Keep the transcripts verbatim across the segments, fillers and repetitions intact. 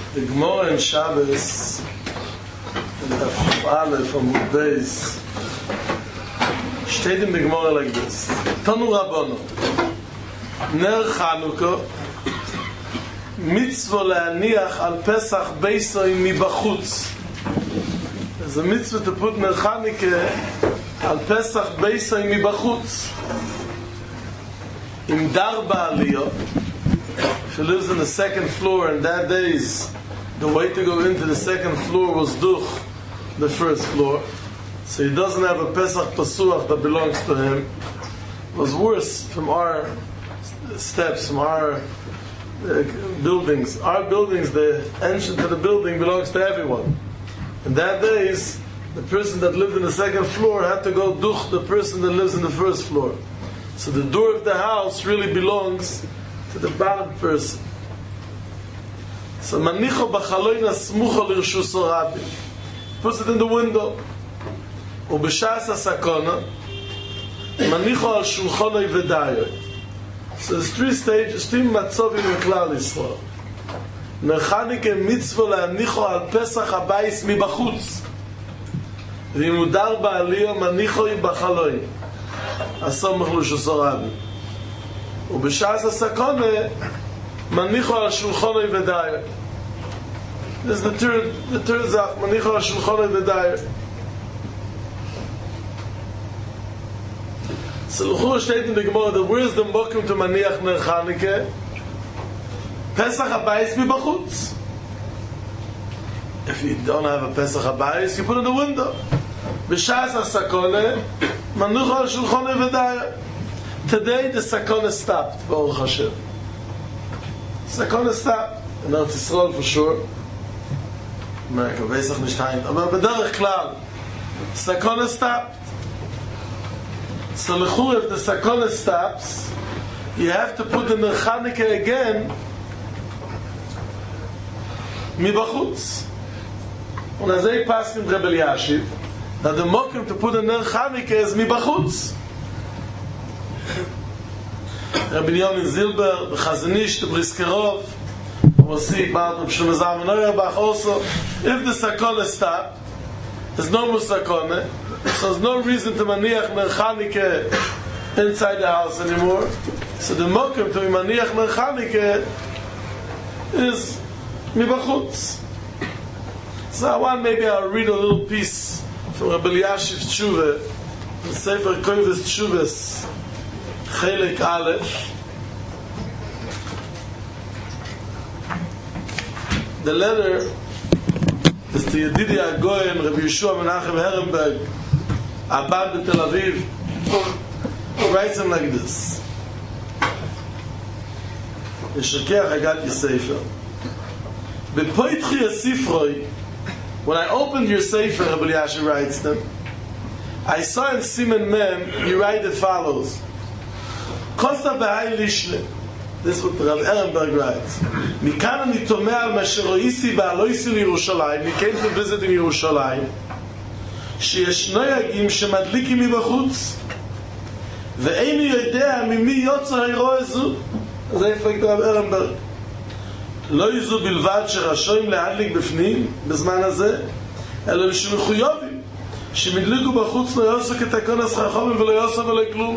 The Gemara in Shabbos, in the Aleph from Beis, steht in the Gemara like this: Tanu Rabbanon, Ner Chanukah, mitzvah le'aniach al Pesach beisoi mibachutz. There's a mitzvah to put Ner Chanukah al Pesach beisoi mibachutz. Im darba aliyah. If he lives on the second floor, and that days the way to go into the second floor was duch the first floor, so he doesn't have a Pesach Pasuach that belongs to him. It was worse from our steps, from our uh, buildings. Our buildings, the entrance to the building belongs to everyone. In that days, the person that lived in the second floor had to go duch the person that lives in the first floor. So the door of the house really belongs to the bottom person. So manicho b'chaloina smucho l'rshus rabbi, puts it in the window. Ubeshas hasakona manicho al shulchanoi v'dayo. So there's three stages, three matzovim in Klal Yisrael. Ner Chanukah mitzvah le'anicho al Pesach habayis mibachutz, v'imudar ba'aliyah manicho b'chaloina asomach l'rshus rabbi. ובשעת הסכנה מניחו על שולחנו ודאי. This is the third, the third zach, מניחו על שולחנו ודאי. So l'chur steht in the Gemara that where is the mokum to maniach Ner Chanukah? Pesach habayis mibachutz. If you don't have a Pesach habayis, you put it in the window. בשעת הסכנה מניחו על שולחנו ודאי. Today the sakona stopped, Baruch Hashem. Sakona stopped. In Eretz Yisrael for sure. America, Pesach nicht heim. Aber b'derech klal, sakona stopped. So l'chur, if the sakona stops, you have to put the Ner Chanukah again mibachutz. Und as they pass in Rebbe Elyashiv, that the mokum to put the Ner Chanukah is mibachutz. Rabbi Yomin Zilber, the Chazanish, the Briskerov, we'll see about Rabbi Shlomo Zalman Auerbach also. If the sakona stopped, there's no more sakona, so there's no reason to maniach Ner Chanukah inside the house anymore. So the mokum to maniach Ner Chanukah is mibachutz. So I want maybe I'll read a little piece from Rabbi Elyashiv's Tshuva, the Sefer Koivus Tshuvas, Chelik Aleph. The letter is to Yedidi Agoyen, Rabbi Yeshua Menachem Herenberg, Abad in Tel Aviv. He writes him like this: Yeshakech Hagat Yissefer. Bepoitchi Yasifroi. When I opened your Sefer, Rabbi Elyashiv writes them, I saw in Siman Mem you write as follows: Kosta b'hai lishne. This is what Rabbi Ehrenberg writes. Mikan ani tomeh al masheroisi ba'aloisi l'Yerushalayim. He came to visit in Yerushalayim. Sheyesh noyagim shemadlikim mibachutz. Ve'eini yodea mimi yotza ha'iro ezu. זה יפקד רב ארנברג. לא יזו בלבד שרשויים להדליק בפנים בזמן הזה, אלא שמחויבים שמדליקו בחוץ לא יעשו כתקון הסחרחומים ולא יעשו ולא כלום.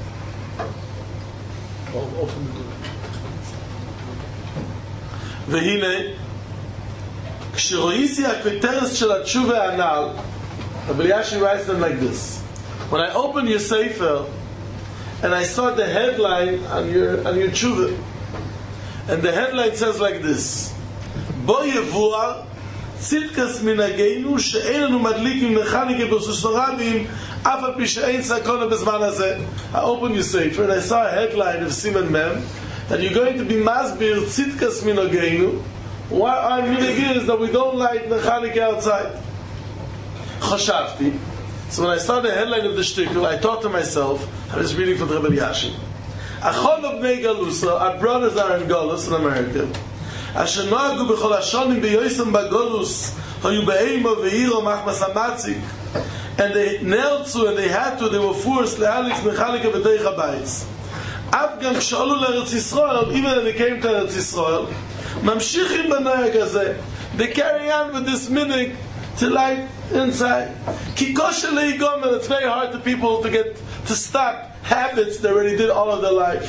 והנה, כשרואיסי הכותרת של התשובה הנ"ל, Rabbi Elyashiv writes them like this: when I opened your sefer and I saw the headline on your on your tshuva, and the headline says like this: Bo yevuar tzidkas minageinu she'en anu madlikim Ner Chanukah b'Rosh Hashanah af al pi she'en sakona b'zman hazeh. I opened your sefer and I saw a headline of Siman Mem that you're going to be masbir tzidkas minageinu. Why our minhag is that we don't light Ner Chanukah outside. Chashavti. So when I saw the headline of the shtickle, I thought to myself, I was reading from Rebbe Elyashiv, Achol b'nei Galusa, our brothers are in Galus in America. Asher noagu b'chol hashonim b'yoisem b'Galus, hayu b'eimo v'hiro machmas hamatzik, and they knelt to and they had to, they were forced le'alik Ner Chanukah b'deich habayis. Av gam k'shalu l'Eretz Yisrael, even when they came to Eretz Yisrael, ממשיכים בנהג הזה. They carry on with this minig to light inside. כי כושר להיגומר, it's very hard for people to get to stop habits they already did all of their life.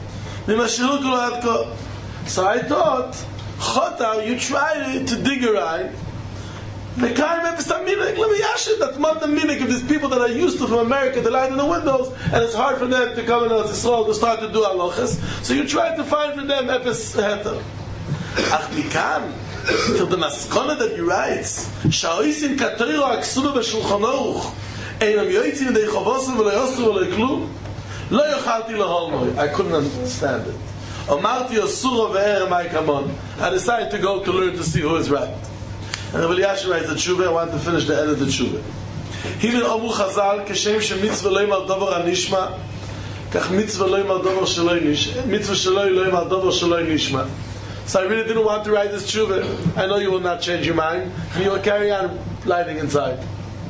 ממשהו כולו עד כה. So I thought, Chotar, you try to dig around. The kind of some minig. Let me ask you that not the minig of these people that are used to from America, they light in the windows, and it's hard for them to come in as Israel to start to do halachas. So you try to find for them epis heter. Ach mikan, till the maskona that you write, shaoisin kateiro aksulu b'shulchan aruch, einam yoitzin dei chavosu v'lo yosu v'lo klum, lo yochalti leholmoi. I couldn't understand it. Omarti osuro ve'ere mai kamon. I decided to go to learn to see who is right. And Rabbi Elyashiv writes the tshuva. I want to finish the end of the tshuva. Hivin Omu Chazal, Keshem shemitzvah lo yimar dover anishma, kach mitzvah lo yimar dover shelo nishma, mitzvah shelo lo yimar dover shelo nishma. So I really didn't want to write this tshuva. I know you will not change your mind, and you will carry on lighting inside.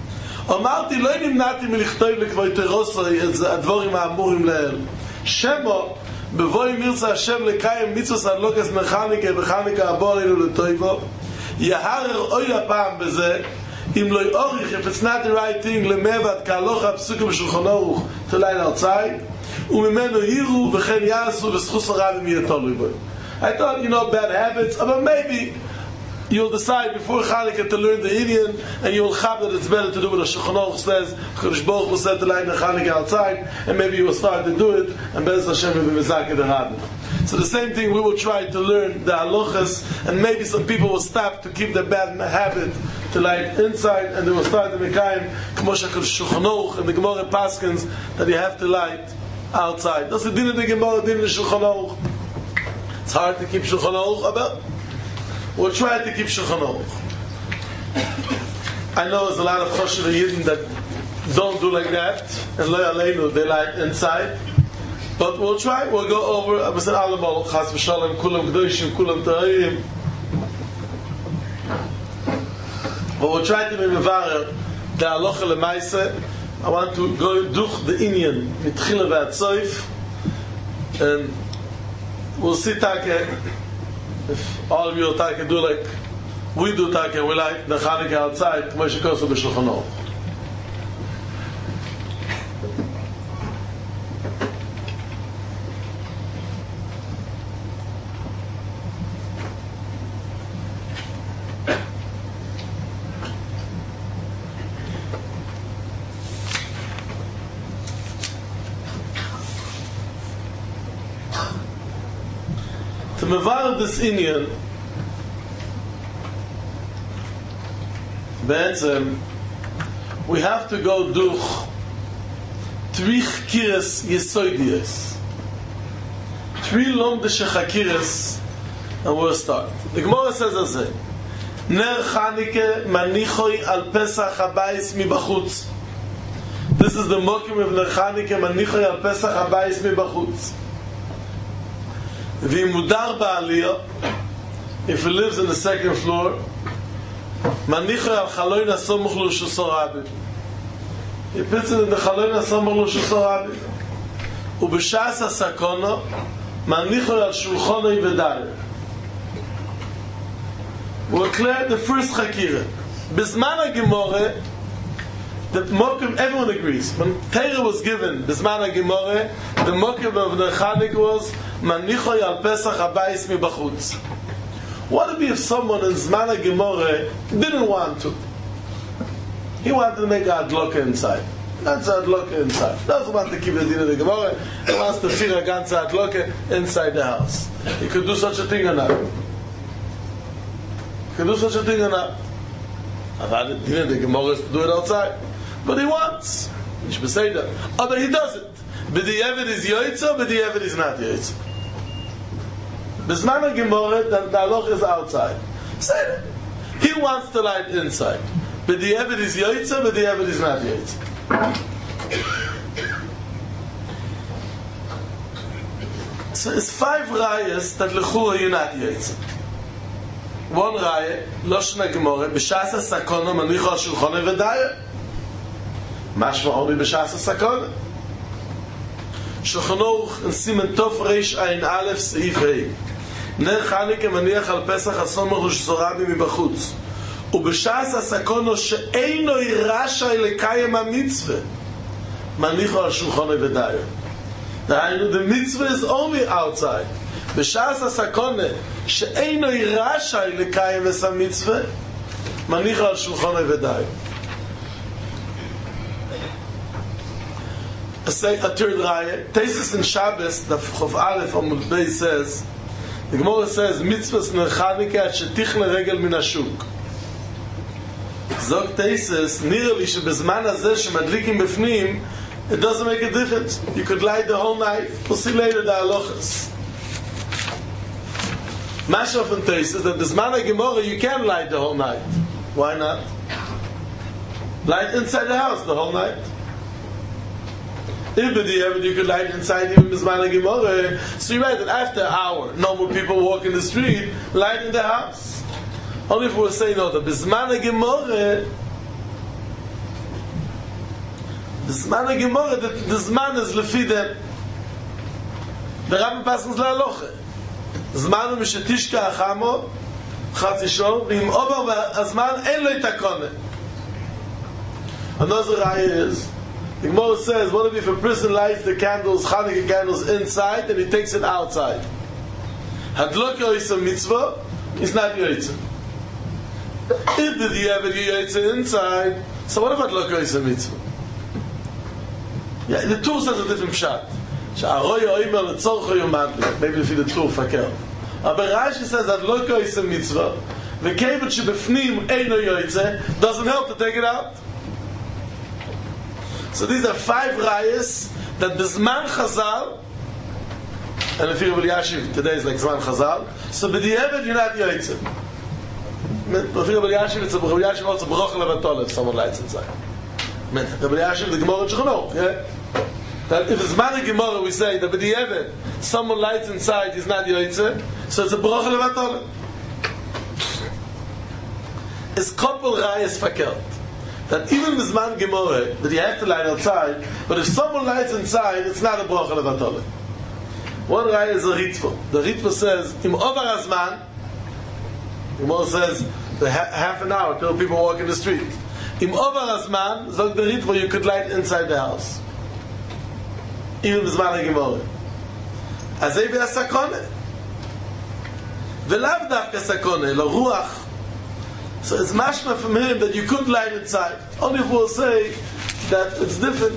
Omarti lo nimnati milichtov lekvoi terosoi et advorim ha'amurim le'el. Shemo bevoi mirza Hashem lekayim mitzvos adlokas mechanike b'chanike abor elu letoivo. Yaharer oy apam beze im lo yorich, if it's not the right thing, lemevad kalocha psukim shulchan aruch to light outside umimenu yiru v'chen yasu v'schus harabim yetolu boy. I thought, you know, bad habits, but maybe you'll decide before Chanukah to learn the Indian, and you'll have that it's better to do what the Shulchan Aruch says. Chodesh Baruch Hu said to light the Chanukah outside, and maybe you will start to do it, and Be'ez Hashem will be mezakeh the Rabbi. So the same thing, we will try to learn the halachas, and maybe some people will stop to keep the bad habit to light inside, and they will start to mekayim k'mo she'Chodesh Shulchan Aruch and the Gemara Paskins that you have to light outside. That's the din of the Gemara, din of the Shulchan Aruch. It's hard to keep Shulchan Aruch, but we'll try to keep Shulchan Aruch. I know there's a lot of Choshev Yidden that don't do like that, and Lo Aleinu, they light inside. But we'll try, we'll go over, I said, Alam Chas V'Shalom, Kulam Gdoshim, Kulam Ta'ayim. But we'll try to be Mevarer, the Halacha L'Maiseh. I want to go duch the Inyan, Mitchila V'Atzoif, and we'll see Take, if all of you Take do like we do Take, we like the Chanukah outside, K'mo she'kosu b'Shulchan Aruch. To mevar this Inyan, Be'etzem, we have to go duch three chkiras yesoidiyos, three lomdishe chakiras, and we'll start. The Gemara says as a Ner Chanukah manichoi al Pesach habayis mibachutz. This is the mokim of Ner Chanukah manichoi al Pesach habayis mibachutz. V'imudar ba'aliyah, if he lives in the second floor, manichoi al chaloin hasomuch l'shusor rabbi. He puts it in the chaloin hasomuch l'shusor rabbi. Ub'shas hasakona, manichoi al shulchanoi v'darim. We'll clear the first chakira. Bisman HaGemorah, the mokim, everyone agrees. When Torah was given, Bisman HaGemorah, the mokim of the Chanukah was manichoi al Pesach habayis mibachutz. What would be if someone in Zman HaGemorah didn't want to? He wanted to make a adloka inside. That's a adloka inside. Doesn't want to keep the din of the Gemorah. He wants to figure a ganze adloka inside the house. He could do such a thing or not. He could do such a thing or not. I've had it, you know, the Gemorah is to do it outside. But he wants. You should say that. Oh, but he doesn't. But the Eved is Yoitza, but the Eved is not Yoitza. Bisman HaGemorah, the halacha is outside. Say that. He wants to light inside. But the Eved is Yoitza, but the Eved is not Yoitza. So it's five rayas that l'chura you're not Yoitza. One raya, Loshen HaGemorah, b'shas ha-sakona manicho ha-shulchanoi v'daya. Mashma only b'shas ha-sakona. Shulchan Aruch in Siman Tov Reish Ayin Aleph Seif Hey. נר חנוכה מניח על פסח הסומך ושסורבי מבחוץ. ובשעס הסקונו שאינו רשאי לקיים המצווה, מניחו על שולחנו ודיו. דהיינו, the mitzvah is only outside. בשעס הסקונה שאינו רשאי לקיים את המצווה, מניחו על שולחנו ודיו. A third raya, Tesis in Shabbos, the Chof Aleph Amud Beis says, the Gemara says, mitzvahs ner Chanukah at shetichne regel min hashuk. Zog Tesis, nirah li shebezman hazeh shemadlikim befnim, it doesn't make a difference. You could light the whole night. We'll see later the halachas. Mashof and Tesis, that bezman ha-Gemara you can light the whole night. Why not? Light inside the house the whole night. If you could light inside even Bizman Gemara, so you write that after an hour, no more people walk in the street, light in the house. Only if we're saying no, the Bizman Gemara, Bizman Gemara, the Zman is lefidem. The Rabbi passes la loche. Zman mishetishka achamo, chatzishon, v'im obar v'azman en lo itakone. Another raya is, the Gemara says, what if a person lights the candles, Chanukah candles inside, and he takes it outside? Hadlok is a mitzvah, it's not yoytzah. If the diavad yoytzah inside, so what if Hadlok is a mitzvah? Yeah, the Tur says a different shot. Sha'aroi oimer letzorcho yomadlik. Maybe if the Tur fakel. But Rashi says Hadlok is a mitzvah. The kevet shebefnim eino yoytzah doesn't help to take it out. So these are five rayas that the Zman Chazal, and if you're Rabbi Yashiv, today is like Zman Chazal, so b'di'evet you're not yoytzeh. If you're Rabbi Yashiv, it's a Rabbi Yashiv also broch levatol if someone lights inside. Rabbi Yashiv, the Gemara Shechonot, yeah? That if it's Zman Gemara, we say that b'di'evet, someone lights inside, he's not yoytzeh, so it's a broch levatol. It's couple rayas fakelt. That even with Zman Gemara, that you have to light outside, but if someone lights inside, it's not a bracha levatole. One raya is a ritva. The ritva says, Im over Azman, the Gemara says, the ha- half an hour till people walk in the street. Im over Azman, zog the ritva, you could light inside the house. Even with Zman Gemara. Azay ve'asakone. V'lav dafka sakone, lo ruach. So it's mashma from him that you couldn't light inside. Only if we'll say that it's different.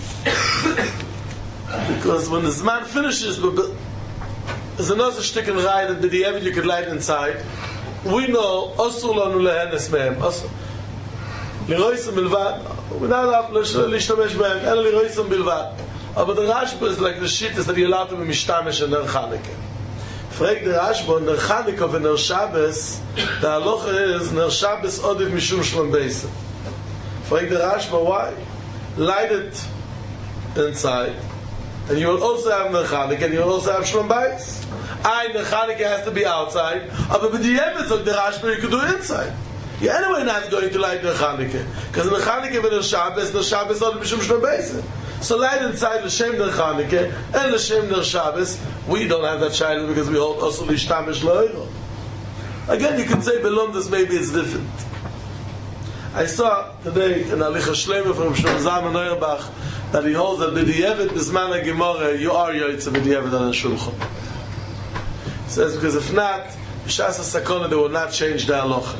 Because when the Zman finishes, there's another shtick in Rai that the Evid you could light inside. We know, Osur lanu lehenes mehem. Liroisam bilvad. We're not allowed to lishtamesh behem. Ela liroisam bilvad. But the Rashba is like the shit is that you're allowed to be mishtamesh and ner Chanukah. Frag the Rashba, ner Chanukah and ner Shabbos, the halacha is ner Shabbos odiv mishum shlom beisa. Frag the Rashba, why? Light it inside, and you will also have ner Chanukah, and you will also have shlom beis. I, ner Chanukah has to be outside, but with the evidence of the Rashba, you could do it inside. You're anyway not going to light ner Chanukah, because ner Chanukah and ner Shabbos, ner Shabbos odiv mishum shlom beisa. So light inside l'shem ner Chanukah and l'shem ner Shabbos. We don't have that shiloh because we hold also l'ishtamish lo'iro. Again, you can say belondas maybe it's different. I saw today in Alicha Shlema from Shlomo Zalman Auerbach that he holds that b'di'evet b'zman ha'gemara you are yoytzeh b'di'evet on a shulchan. He says because if not, b'shas ha'sakona they will not change the halacha.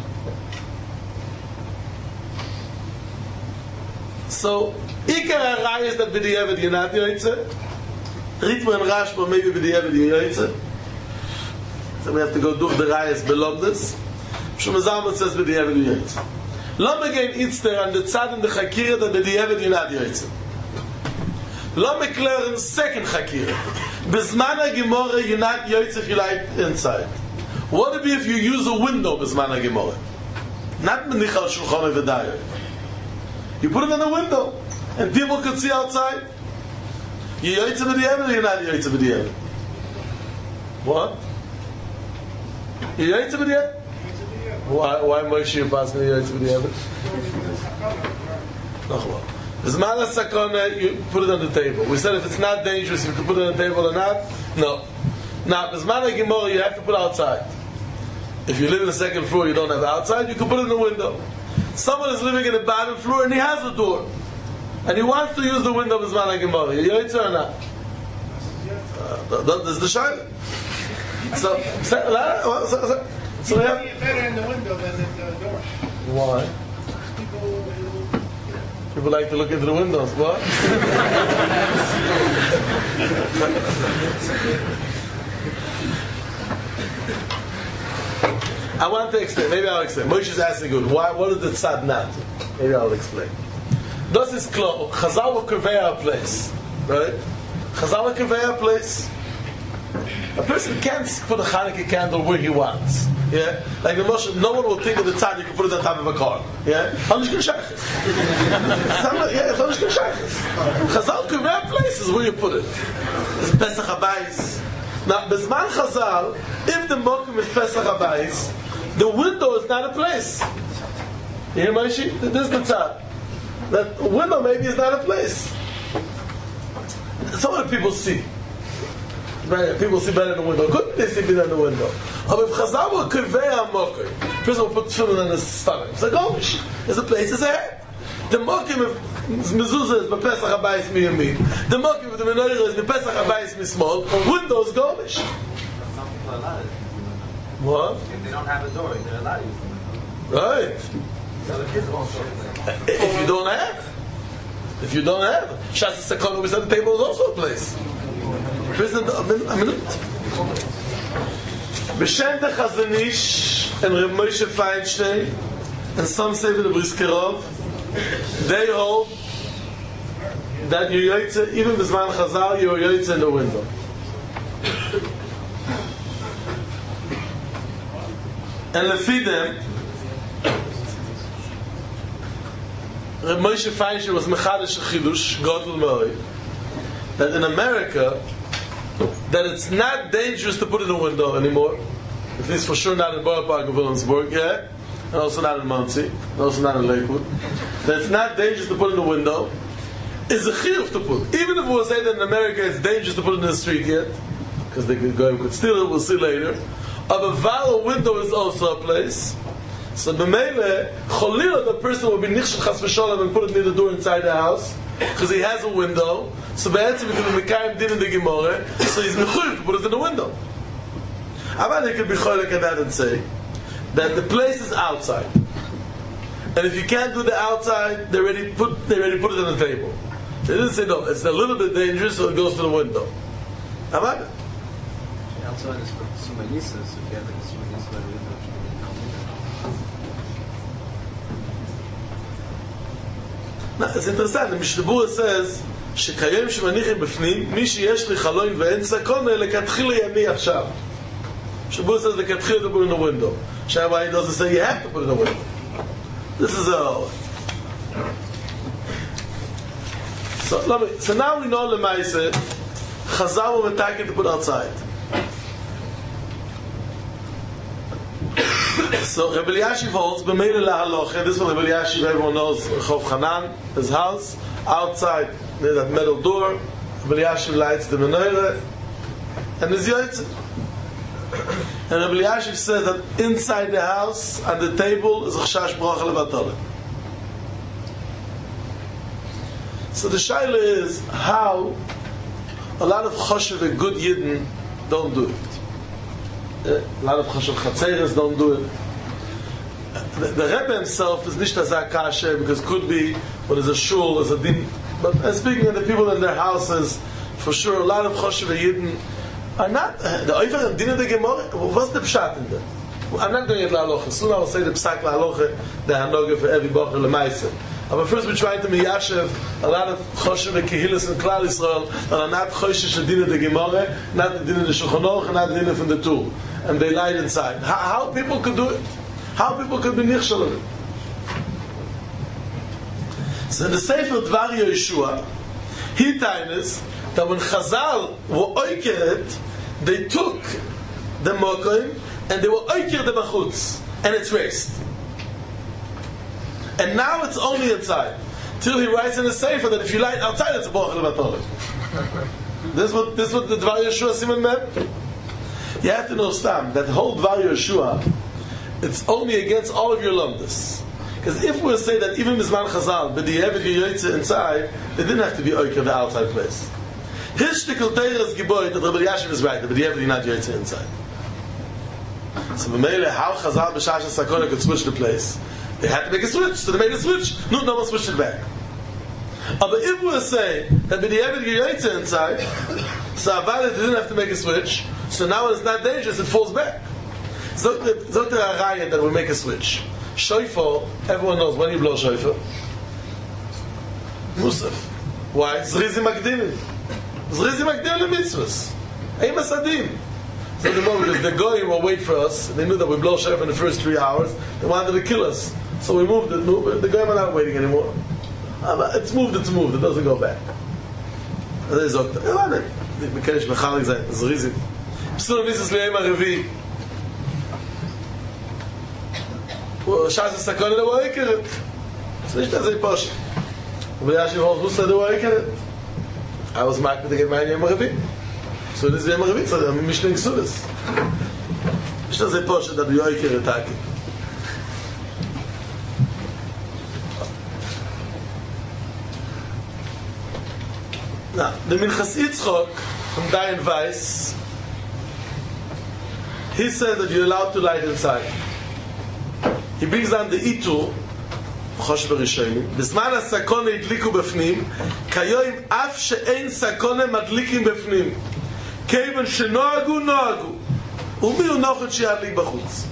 So Ikar HaRaya is that b'di'evet you're not yoytzeh. Ritva and Rashba maybe b'di'evet you're yoytzeh. So we have to go do the Rayas belondas. Shlomo Zalman says b'di'evet you're yoytzeh. Lo megein itzter on the tzad in the chakira that b'di'evet you're not yoytzeh. Lo mekler in the second chakira. B'zman ha'gemara you're not yoytzeh if you light inside. What would it be if you use a window b'zman ha'gemara? Not menichal shulchan v'dayo. You put it in the window, and people could see outside. You're yoytzeh b'di'evet or you're not yoytzeh b'di'evet? What? You're yoytzeh b'di'evet? Why, why Moshe you pass me yoytzeh b'di'evet? No, B'zman ha'sakona, you put it on the table. We said if it's not dangerous, you can put it on the table or not. No. Now, Bisman HaGemorah you have to put outside. If you live in the second floor, you don't have outside, you can put it in the window. Someone is living in the bottom floor and he has a door. And he wants to use the window of Bisman HaGemorah. You answer or not? Uh, that is the shayla. So, so, so, so, so we have... It's better in the window than in the door. Why? People, People like to look into the windows. What? I want to explain. Maybe I'll explain. Moshe is asking good. Why? What is the tzad not? Maybe I'll explain. Das is klar. Chazal will convey our place, right? Chazal will convey our place. A person can't put a Hanukkah candle where he wants. Yeah, like the Moshe, no one will think of the tzad you can put it on top of a car. Yeah, yeah, Chazal convey our places where you put it. It's Pesach Habayis. Now, Bezman Chazal, if the mokum is Pesach Habayis, the window is not a place. You hear Moshe? This is the tzad. That window maybe is not a place. So what do people see? Right? People see better in the window. Couldn't they see better in the window? But if Chazal will convey a mokum, person will put tefillin in his stomach. It's like, oh, there's a place, there's a head. The mokum of mezuzah is b'Pesach Habayis miyamin. The mokum of the menorah is b'Pesach Habayis mismol. Windows gomish. Some people are allowed. What? If they don't have a door, they're allowed to use the window. Right. So the kids also. If you don't have, if you don't have, Shas Sekonu, we said the table is also a place. Listen, a minute. A minute. B'Shem the Chazon Ish and Reb Moshe Feinstein and some say with the Briskerov, they hold that you yoytze, even B'Zman Chazal, you yoytze in the window. And lefi them, Reb Moshe Feinstein was Mechadish Chidush, Godel Mori, that in America, that it's not dangerous to put in a window anymore. At least for sure not in Borough Park of Williamsburg, yeah? And also not in Monsey, and also not in Lakewood. That it's not dangerous to put in a window. It's a chiyuv to put. Even if we'll say that in America it's dangerous to put it in the street yet, because they could go, could steal it, we'll see later. Of a valid window is also a place. So b'meile, cholila, the person will be nichshel chas v'sholem and put it near the door inside the house, because he has a window. So be'etzim because of Mekayim din in the Gemara, so he's mechuyev to put it in the window. But they could be choylek at that and say that the place is outside, and if you can't do the outside, they already put they already put it on the table. They didn't say no. It's a little bit dangerous, so it goes to the window. Outside is for sumanisas. If you have like a sumanisa by the window, now it's interesting. The Mishnah Berurah says. שקיים שמניחים בפנים, מי שיש לי חלון ואין סכונה, לכתחילה ימי עכשיו. Shabbos says לכתחילה to put in the window. Shabbai doesn't say you have to put in the window. This is a... So, let me, so now we know Lemaise, Chazal will attack it to put outside. So Rebbe Eliashiv holds, b'meile lahaloche, this is what Rebbe Eliashiv, everyone knows, Chov Chanan, his house, outside, near that metal door, Rebbe Eliashiv lights the menorah, and there's yoytze. And Rebbe Eliashiv says that inside the house, on the table, is a chashash bracha levatole. So the shaila is how a lot of choshev and good yidden don't do it. A lot of choshev chatzeres don't do it. The, the Rebbe himself is nicht as a kasher because could be when there's a shul, there's a din. But uh, speaking of the people in their houses, for sure a lot of choshev and yidden are not. Uh, the oiver and din of the Gemara, what's the pshat in there? I'm not going to get la halacha. Soon I will say the psak la halacha, the hanoga for every bocher lemaisa. But first we're trying to miyashev a lot of choshev and kehilas in Klal Yisrael that are not choshev shadina the Gemara, not the din of the Shulchan Aruch, and not the din from the tool, and they lied inside. How, how people could do it? How people could be nichshel of it? So in the Sefer Dvar Yeshua, he tells that when Chazal were oikeret, they took the mokim and they were oiker the bachutz, and it's raised. And now it's only inside. Till he writes in the Sefer that if you light outside, it's a bochel levatoleh. This is what this is what the Dvar Yeshua Simon meant. You have to know Stam, that whole Dvar Yeshua, it's only against all of your lumdus. Because if we say that even Mizman Chazal, but the Yevet Yoytze inside, they didn't have to be Oikah the outside place. His shtickle Teiras Giboy, that Rabbi Yashiv is right, but the Yevet not Yoytze inside. So B'meile, how Chazal B'Shash Sakona could switch the place? They had to make a switch, so they made a switch. No, no one switched it back. Uh, but if we say that the Yevet Yoytze inside, so Avalit didn't have to make a switch, so now when it's not dangerous, it falls back. So the Raya that we make a switch. Shofar, everyone knows when you blow shofar. Musaf. Why? Zrizi Magdilim. Zrizi Magdilim mitzvahs. Ein Masadim. So the moment because the Goyim will wait for us. They knew that we blow shofar in the first three hours. They wanted to kill us. So we moved it. The Goyim are not waiting anymore. It's moved, it's moved. It doesn't go back. זה זוגת. הבנה. מכן שמחלק זה. זריזים. פסול מיסס ליום הרביעי. שאז הסקונה לא רואה כרת. זה יש לזה פושט. ובלי אשים הולך בוסה לא רואה כרת. I was marked with the game יום הרביעי. פסול מיסס ליום הרביעי. זה משלינג סולס. יש לזה פושט עד יום כרת האקי. Now, the Minchas Yitzchok from Dayan Weiss, he says that you're allowed to light inside. He brings down the Itur, Chosh Berishayim, בזמן הסקונה הדליקו בפנים, כיום אף שאין סקונה מדליקים בפנים. כיוון שנוהגו, נוהגו. ומי הוא נוחת שידליק בחוץ?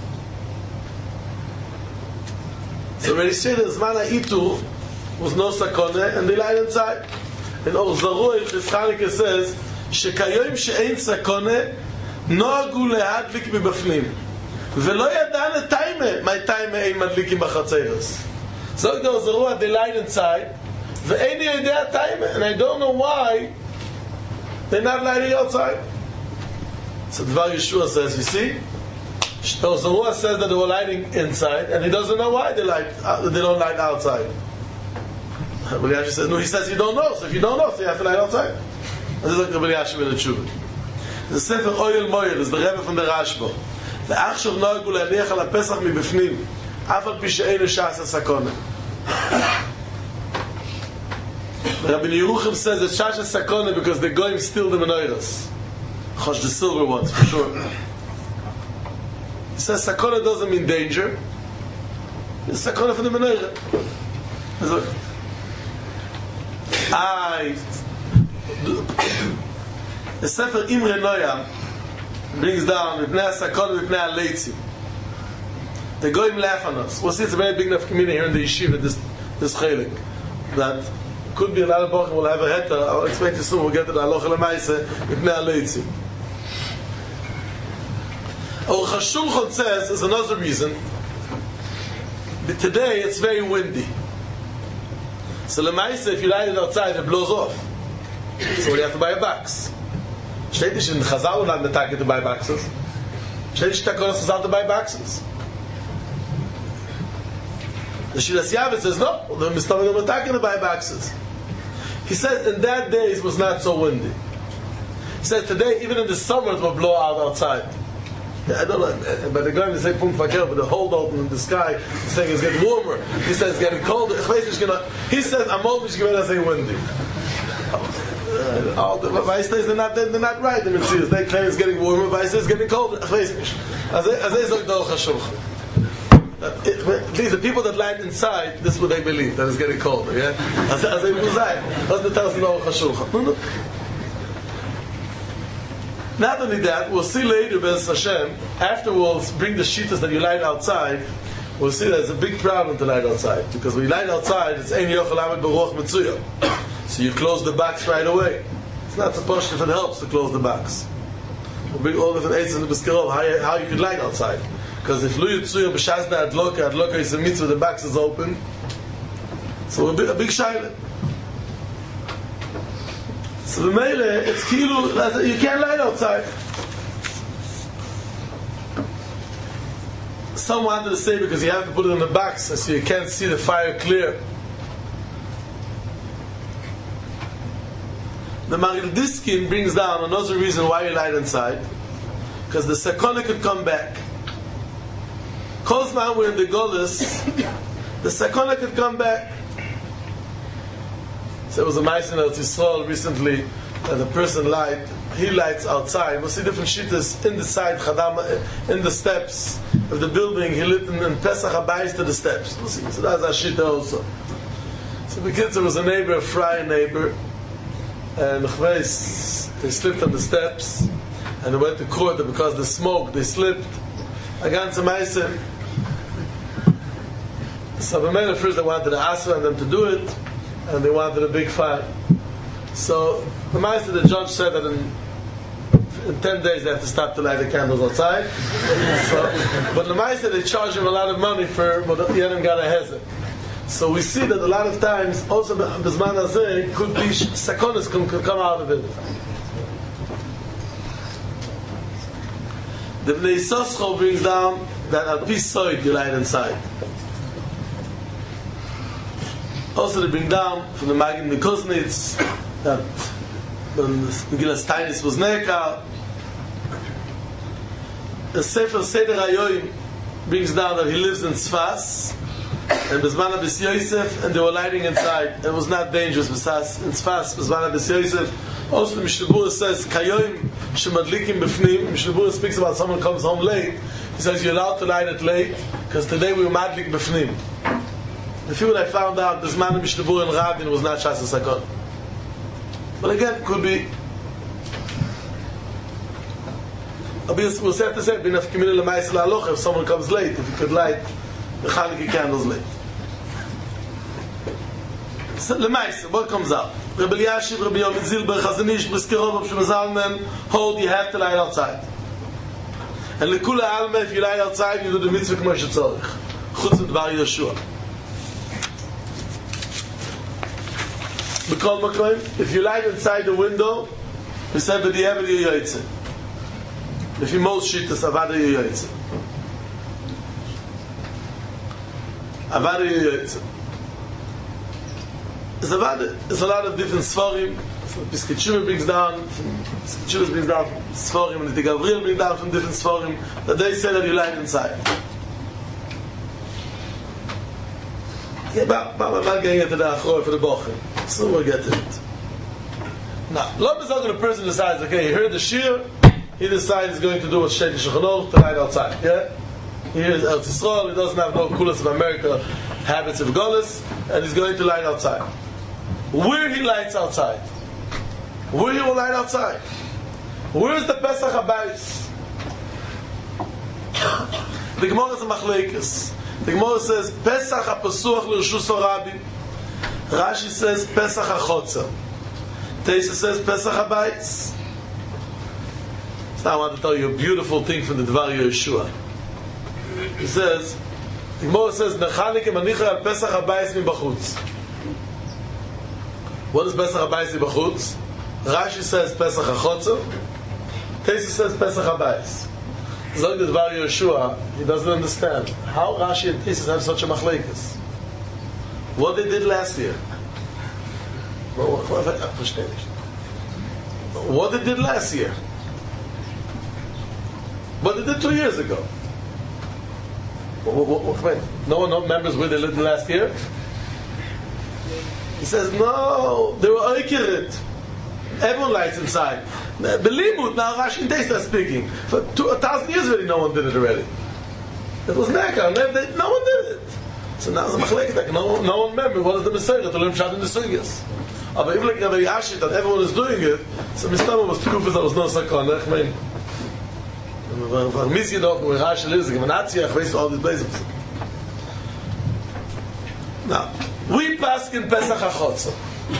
So when he said that זמן האיתור was no sakona, and they light inside. And Orzaruch, Chanukah says, שכיום שאין סקונה, נוהגו להדליק מבפנים. ולא ידענו טיימה, מה טיימה אין מדליקים בחצרס. So the Orzaruch, they light inside, ואין יודע טיימה, and I don't know why they're not lighting outside. So Dvar Yeshua says, you see, Orzaruch says that they were lighting inside, and he doesn't know why they light, they don't light outside. Rabbi Yashiv says, no, he says you don't know, so if you don't know, so you have to light outside. This is like Rabbi Yashiv in the Tshuva. The Sefer Oyel Moyer is the Rebbe from the Rashba. ועכשיו נוהגו להניח על הפסח מבפנים, אף על פי שאין לשעס הסקונה. Rabbi Yeruchim says it's Shash Sakona because they're going steal the menorahs. Chosh, the silver ones, for sure. He says Sakona doesn't mean danger. It's Sakona for the menorah. Look. I the Sefer Imre Noyam brings down Mipnei HaSakon Mipnei HaLeitzim. They go and laugh on us. We'll see it's a very big enough community here in the yeshiva, this this chelik, that could be a lot of bochum will have a heta. I'll explain to you soon. We'll get to the halacha l'maaseh Mipnei HaLeitzim. Aruch HaShulchan says there's another reason. Today it's very windy. So l'maaseh, if you light it outside, it blows off. So you have to buy a box. Steht nicht in Chazal und an der Tag to buy boxes. Steht nicht, that goes to buy boxes. The Shiras Yavit says, no, the Mistamid on the Tag to buy boxes. He said, in that day it was not so windy. He said, today, even in the summer, it will blow out outside. Yeah, I don't know, but they're going to say Pum Fakir, but the hold open in the sky, he's saying it's getting warmer. He says it's getting colder. He says, I'm always going to say windy. Uh, all the Vaistas, they're not, they're not right. The Mitzvahs, they claim it's getting warmer, Vaistas is getting colder. As they say, these are people that light inside, this is what they believe, that it's getting colder, yeah? As they muzai, doesn't tell us in Aruch HaShulchan. Not only that, we'll see later, Bez Hashem, after we'll bring the shitas that you light outside, we'll see that it's a big problem to light outside. Because when you light outside, it's Ein Yochel Amed B'Ruach Mitzuyah. So you close the box right away. It's not supposed to, if it helps, to close the box. We'll bring all different aids in the B'Skirov, how, you, how you could light outside. Because if Lu Yitzuyah B'Shazna Adloka, Adloka is a mitzvah, the box is open. So a big, a big shayla. So the Mele, it's kilu, you can't light outside. Some wanted to say because you have to put it in the box so you can't see the fire clear. The Maridiskin brings down another reason why you light inside. because the Sakona could come back. Kozman, we're in the Golis, the Sakona could come back. So there was a mice in Eretz Yisrael recently that a person light, he lights outside. We'll see different shitas in the side, Chadam, in the steps of the building. He lit in, in Pesach Habayis to the steps. We'll see. So that's a shita also. So the kids, there was a neighbor, a fry neighbor, and they slipped on the steps, and they went to court because of the smoke, they slipped. Again, some mice. So the men at first they wanted to ask them to do it, and they wanted a big fire. So the master, the judge said that in, in ten days they have to stop to light the candles outside. So, but the master, they charge him a lot of money for what the Yedim got a hezek. So we see that a lot of times also Bizman Hazeh could be sakonis can come out of it. The Bnei Yisoscho brings down that al pi soid you light inside. Also they bring down from the Magid Mikuznitz that when Megillas Tainis was Nekar, the Sefer Seder HaYoim brings down that he lives in Tzfas, and Bizman Abis Yosef, and they were lighting inside. It was not dangerous besides in Tzfas, Bizman Abis Yosef. Also the Mishnah Berurah says, Kayoim shemadlikim b'fnim. Mishnah Berurah speaks about someone comes home late. He says, you're allowed to light it late, because today we were madlik b'fnim. The few that I found out, this man of Mishnah Berurah and Rabin was not Shas HaSakon. But again, could be. We'll say to say, if someone comes late, if you could light the Chanukah candles late. So, Lemaisa, what comes out? Rabbi Yashiv, Rabbi Yovid Zilber, Chazanish, Briskerov, Shemazalman, hold, you have to light outside. And Lekula Alma, if you light outside, you do the mitzvah K'mo shetzorich. Chutz D'var Yeshua. B'kol Makom, if you light inside the window, we said that the Ever Yoyotze. If you most shit, it's Avada Yoyotze. Avada Yoyotze. There's a lot, there's a lot of different Sforim. Piskei Teshuva brings down, Piskei Teshuva brings down from Sforim, and the Gabriel brings down from different Sforim, that they say that you light inside. Yeah, but, but I'm not getting into the Achor for the Bochum. So we'll get to it. Now, Lo B'Zog, the person decides, okay, he heard the Shir, he decides he's going to do what Sheikh Shulchan Aruch to light outside. Yeah? He hears Eretz Yisrael, he doesn't have no kulas of America, habits of Golis, and he's going to light outside. Where he lights outside? Where he will light outside? Where is the Pesach Habayis? The Gemara is a Machlekes. The Gemara says Pesach HaPasuach L'Rshus HaRabbi. Rashi says Pesach HaChotzer. Teisa says Pesach Habayis. So I want to tell you a beautiful thing from the Dvar Yeshua. He says, the Gemara says Nechanik Emanicha Al Pesach Habayis Mibachutz. What is Pesach Habayis Mibachutz? Rashi says Pesach HaChotzer. Teisa says Pesach Habayis. Zog the Dvar Yeshua, he doesn't understand how Rashi and Teisa have such a machlekes. What they did last year. What they did last year. What they did two years ago. No one remembers where they lived last year? He says, no, they were oikerit. Everyone lights inside. Believe it, now Rashi and Teisa are speaking. For two, a thousand years already, no one did it already. It was Nekar, no one did it. So now it's a machlekes, no, no one remembers what is the Messiah to learn Pshat in the Sugyas. But even like Rabbi Yashit, that everyone is doing it, so Mistama was Tukufas, there was no Sakon. I mean, when Mizgi doch, where Rashi lives, in Manatziach, waste all these places. Now, we pass in Pesach HaChotzer.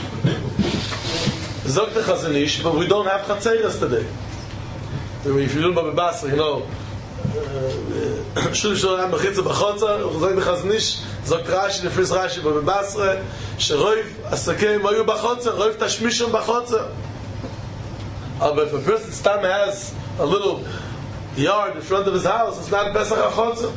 Zog the Chazanish, but we don't have Chatzeres today. If you look at Basra, you know, Shul Shalom B'chitza B'chotzer, Zog the Chazanish, Zog Rashi, the first Rashi, but Basra, Sheroiv Asakeim Ayu B'chotzer, Roiv Tashmishim B'chotzer. But if a person stam has a little yard in front of his house, it's not Pesach HaChotzer.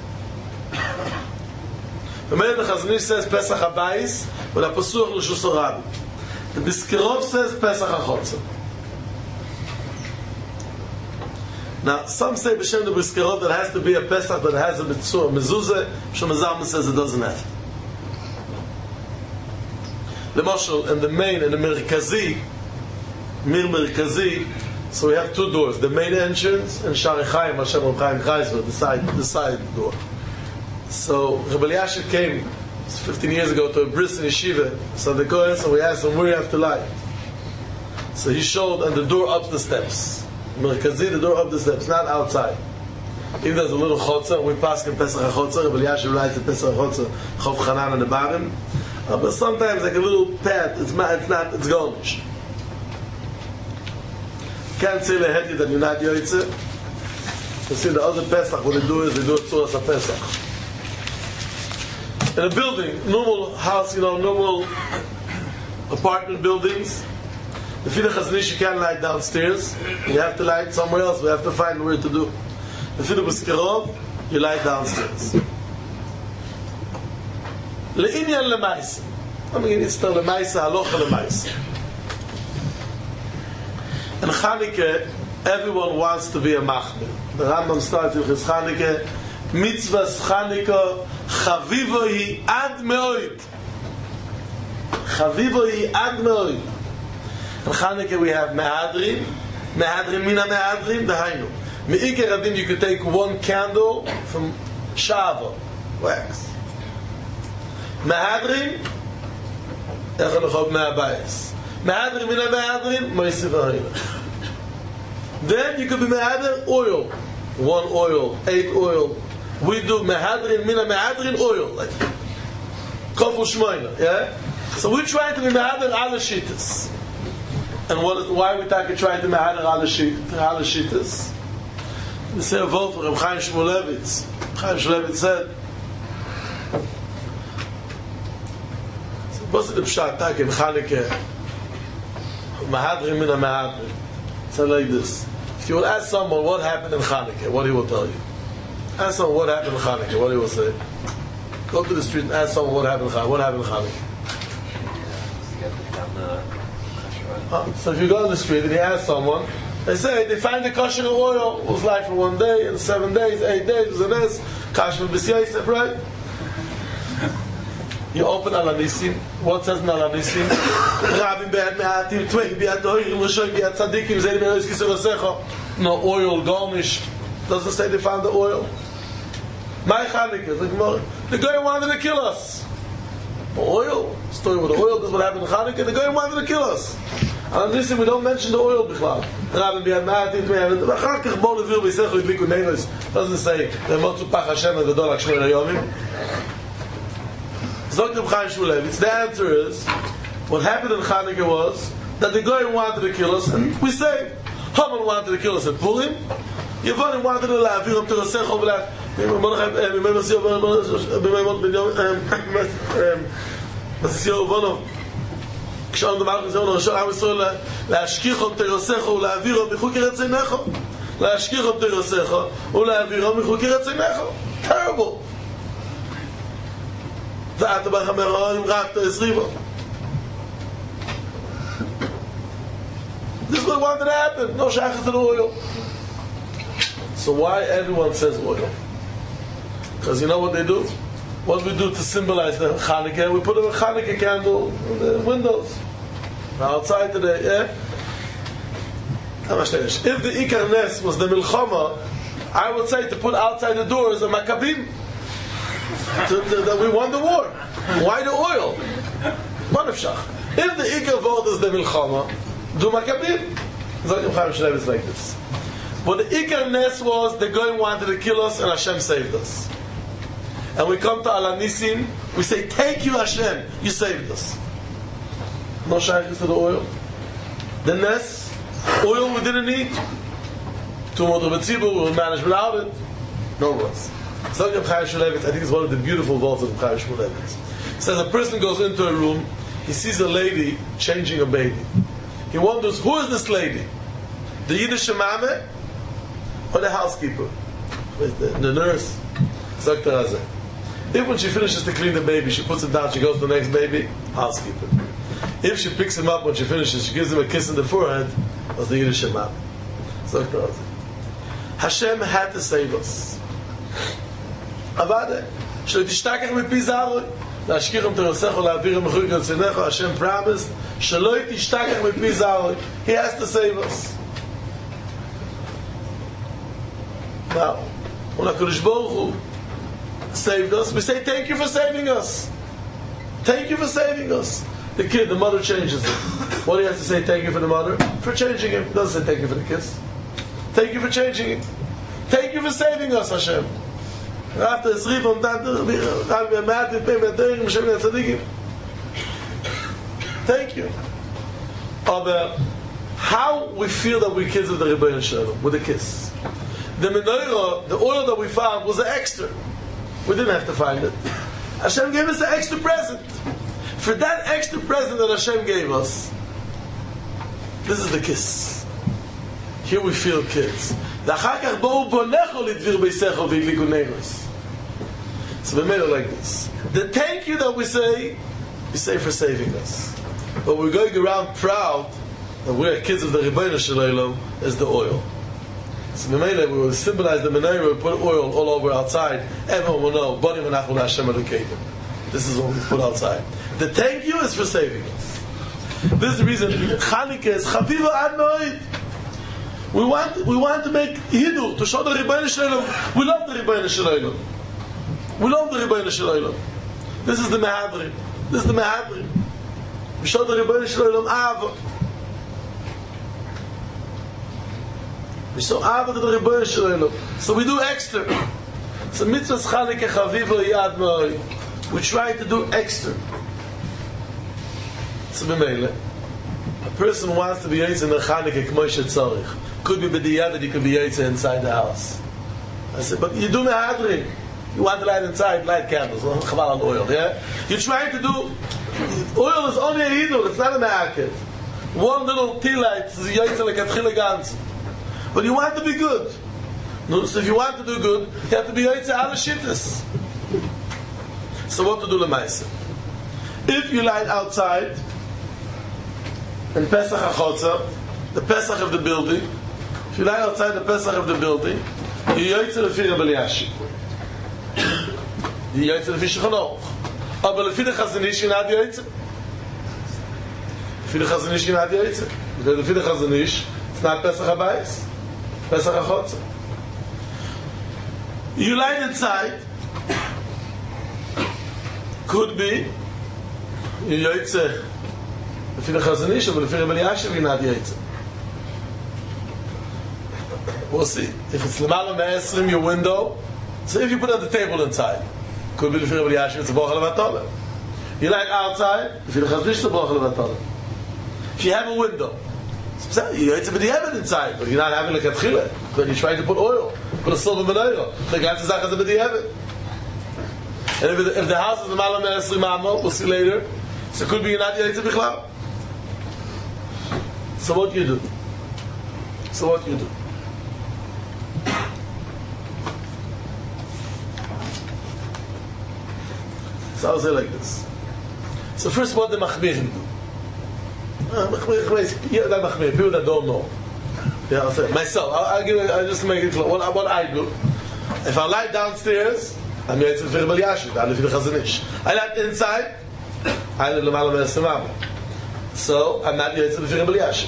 The man the Chazanish says Pesach Habayis, but a Pasuach L'Rshus HaRabbi. The Briskerov says Pesach HaChotzer. Now, some say b'shem the briskerot that has to be a Pesach that has a mitzvah, mezuzah. Shlomo Zalman says it doesn't have. The Moshel and the main and the Merkazi, Mir Merkazi. So we have two doors: the main entrance and Shari Chaim, Hashem Reb Chaim Chayzler, the side, the side door. So Rebbe Eliashib came fifteen years ago to a bris in yeshiva. So the Kohen, so we asked him where you have to lie. So he showed on the door up the steps. Merkazi, the door up the steps, not outside. If there's a little chotzer, we pass in Pesach HaChotzer, Rebbe Eliashib writes the Pesach HaChotzer, Chov Chanan on the bottom. Uh, but sometimes like a little path, it's not, it's not, it's garnish. Can't say leheti that you're not yoytze. You see the other Pesach, what they do is they do a tzuras HaPesach. In a building, normal house, you know, normal apartment buildings, the Fidei Chazon Ish, you can't lie downstairs. You have to lie somewhere else. We have to find where to do. The Fidei B'Skerov, you lie downstairs. Le'inyan le'maisa. I mean, it's the le'maisa, halocha le'maisa. In Chanukah, everyone wants to be a machmir. The Rambam starts with his Chanukah, mitzvahs Chanukah, chavivo hi ad me'oid. Chavivo hi ad me'oid. In Chanukah we have mehadrin, mehadrin mina mehadrin, dahainu. Me'ikar adin, you could take one candle from shava, wax. Mehadrin, echad lechov me'abayis. Mehadrin mina mehadrin, moisif ha'ilach. Then you could be mehadrin oil, one oil, eight oil. We do mehadrin mina mehadrin oil, like koful shmoina, yeah. So we try to be mehadrin ala shitas. And what is, why we take try to mehadrin ala shitas? We say a vote for Reb Chaim Shmulevitz. Chaim Shmulevitz said, what's the pshat tak in Chanukah? Mehadrin mina mehadrin. Said like this. If you would ask someone what happened in Chanukah, what he will tell you. Ask someone what happened in Chanukah, what he will say. Go to the street and ask someone what happened in Chanukah. What happened in Chanukah? Uh, so if you go on the street and you ask someone, they say they find the kosher oil. It was like for one day, and seven days, eight days, it was a this, kosher b'siyosef, right? You open Al Hanisim. What says in Al Hanisim? Rabim be'ad me'atim, tvei be'ad tohirim, rishoi be'ad tzadikim, zeri be'ad kisur asecha. No oil, garnish. Doesn't say they found the oil. My Chanukah, the guy wanted to kill us. Oil? Story with the oil, this is what happened in Chanukah. The guy wanted to kill us. Al Hanisim, we don't mention the oil b'chlal. Rabim be'ad me'atim, tvei be'ad v'achar kach bo levir b'yisechu yidliku neiros. Doesn't say, Remotzu pach Hashem v'gadol ha'kshmei rayomim. Zok Reb Chaim Shmulevitz. The answer is, what happened in Chanukah was that the guy wanted to kill us, and we saved. Haman wanted to kill us at Purim. Yevonim wanted to le'avir him to Rosecha v'lach. כשאנו דמר חזרנו לראשון עם ישראל להשכיחו תרוסךו ולהעבירו מחוקי רצינךו להשכיחו תרוסךו ולהעבירו מחוקי רצינךו. Terrible. ואתה בחמרו אם רק תעשריבו. This is what wanted to happen. No shachas in oil. So why everyone says oil? Because you know what they do? What we do to symbolize the Chanukah? We put a Chanukah candle in the windows. Outside today, yeah? If the Ikar Nes was the Milchama, I would say to put outside the doors a Maccabim. That we won the war. Why the oil? Manafshach. If the Ikar vote is the Milchama, do Maccabim. Zayim Chaim Shlev is like this. But the Ikar Nes was the guy wanted to kill us and Hashem saved us. And we come to Al Hanisim, we say, thank you Hashem, you saved us. No shaykhs to the oil. The Nes, oil we didn't need. Tumot Rebbetzibur, we will manage without it. No worries. So Reb Chaim Shmulevitz, I think it's one of the beautiful verses of Reb Chaim Shmulevitz. It says a person goes into a room, he sees a lady changing a baby. He wonders, who is this lady? The Yiddish Shemame or the housekeeper? The, the nurse? Sagt er also. If when she finishes to clean the baby, she puts him down, she goes to the next baby, housekeeper. If she picks him up when she finishes, she gives him a kiss in the forehead, was the Yiddish Shemame. Sagt er also. Hashem had to save us. Avada. Shlo tishtakach mipi zaroi. Lashkichem terosecho la'avirem mechuyk yotzenecho. Hashem promised. Shlo tishtakach mipi zaroi. He has to save us. Now, when HaKadosh Baruch Hu saved us, we say thank you for saving us. Thank you for saving us. The kid, the mother changes him. What do you have to say thank you for the mother? For changing him. It doesn't say thank you for the kiss. Thank you for changing him. Thank you for saving us, Hashem. After Esrif on thank you. But how we feel that we're kids of the Rebbeinu Shalom with a kiss. The menorah, the oil that we found was an extra. We didn't have to find it. Hashem gave us an extra present. For that extra present that Hashem gave us, this is the kiss. Here we feel kids. So we made it like this. The thank you that we say, we say for saving us. But we're going around proud that we're kids of the Rebbeinu Shalom as the oil. So we made it, we will symbolize the menorah, we put oil all over outside. Everyone will know, Bani Menachon Hashem Elokeinu. This is what we put outside. The thank you is for saving us. This is the reason Chanukah is Chaviva Ad Moed. We want, we want to make Hidur, to show the Rebbeinu Shalom. We love the Rebbeinu Shalom. We love the Rebbeinu Shalom. This is the Mehadrim. This is the Mehadrim. We show the Rebbeinu Shalom Ava. We show Ava to the Rebbeinu Shalom. So we do extra. So Mitzvah Chanukah Chaviva Ad Moed. We try to do extra. So b'meile, a person wants to be Yotze in the Chanukah k'mo shetzarich. Could be b'diyad that he could be Yotze inside the house. I said, but you do mehadrin. You want to light inside, light candles. Chaval on oil, yeah? You're trying to do... Oil is only a hidur, it's not a me'aked. One little tea light is Yotze lekatchila gans. But you want to be good. So if you want to do good, you have to be Yotze ala shittas. So what to do l'maisa? If you light outside, in Pesach HaChotzer, the Pesach of the building, if you light outside the Pesach of the building, you Yotze lefi Reb Eliashib. You Yotze lefi Shulchan Aruch. But lefi the Chazon Ish, you're not Yotze. Lefi the Chazon Ish, you're not Yotze. Because lefi the Chazon Ish, it's not Pesach HaBayis, Pesach HaChotzer. You light inside, could be you Yotze lefi the Chazon Ish, but lefi Reb Eliashib, you're not Yotze. We'll see. If it's Lemala Me'esrim, your window, so if you put it on the table inside, could be lefi Reb Eliashib, it's a Bracha Levatala. You light outside, lefi the Chazon Ish, it's a Bracha Levatala. If you have a window, you Yotze b'diavad inside, but you're not having like a tchila, but you're trying to put oil, put a silver menorah, the ganze Sache is a b'diavad. And if, it, if the house is the Malam Esri Mamo, we'll see later, so it could be you're not Yotze Bichlal. So what do you do? So what do you do? So I'll say like this. So first what the Machmirim do? Uh, Machmirim, yeah, not Machmirim, people that don't know. Yeah, I'll say, myself, I'll, I'll give it, I'll just make it clear. What, what I do, if I lie downstairs, I'm Yotze lefi Reb Eliashib, I'm lefi the Chazon Ish. I light inside, I'm Lemala Me'esrim Amo. So, I'm not Yotze lefi Reb Eliashib.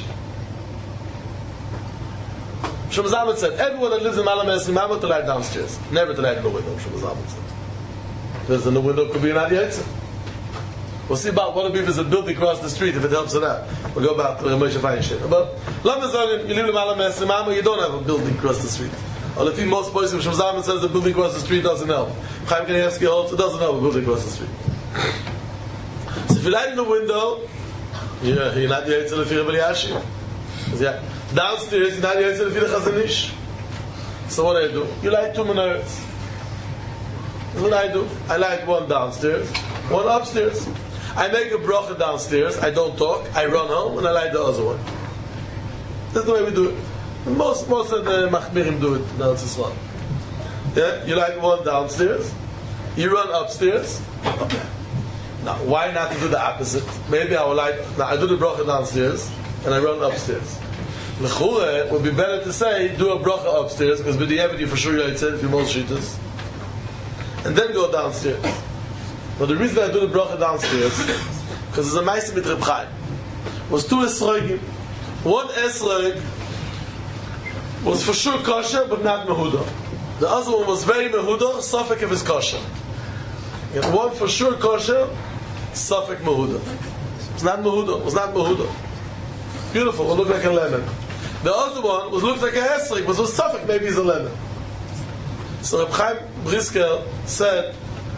Shlomo Zalman said, everyone that lives in Lemala Me'esrim Amo to light downstairs. Never to light in the window, Shlomo Zalman said. Because in the window could be not Yotze. We'll see about what if there's a building across the street, if it helps or not. We'll go back to the Moshe Feinstein. But, Lama Zalman, you live in Lemala Me'esrim Amo, you don't have a building across the street. Or if most places, Shlomo Zalman says the building across the street doesn't help. Chaim Kanievsky holds it doesn't help a building across the street. So if you light in the window, yeah, you're not Yotze lefi Reb Eliashib. Yeah. Downstairs, you're not Yotze lefi the Chazon Ish. So what do I do? You light two menorahs. That's what I do. I light one downstairs, one upstairs. I make a bracha downstairs, I don't talk, I run home, and I light the other one. That's the way we do it. Most most of the Machmirim do it. Now it's Islam. Yeah, you light one downstairs, you run upstairs. Okay. Now, why not to do the opposite? Maybe I will light. Now I do the bracha downstairs and I run upstairs. L'chura, it would be better to say, do a bracha upstairs, because with the Eved you for sure you're if you most shittas, and then go downstairs. But the reason I do the bracha downstairs, because there's a ma'aseh with Reb Chaim. Was two esrogim. One esrog was for sure kosher, but not mehuda. The other one was very mehuda, suffik if it's kosher. And one for sure kosher, suffik mehuda. It's not mehuda. It was not mehuda. Beautiful. It looked like a lemon. The other one was looked like a esrog, but was suffik. Maybe it's a lemon. So Reb Chaim Brisker said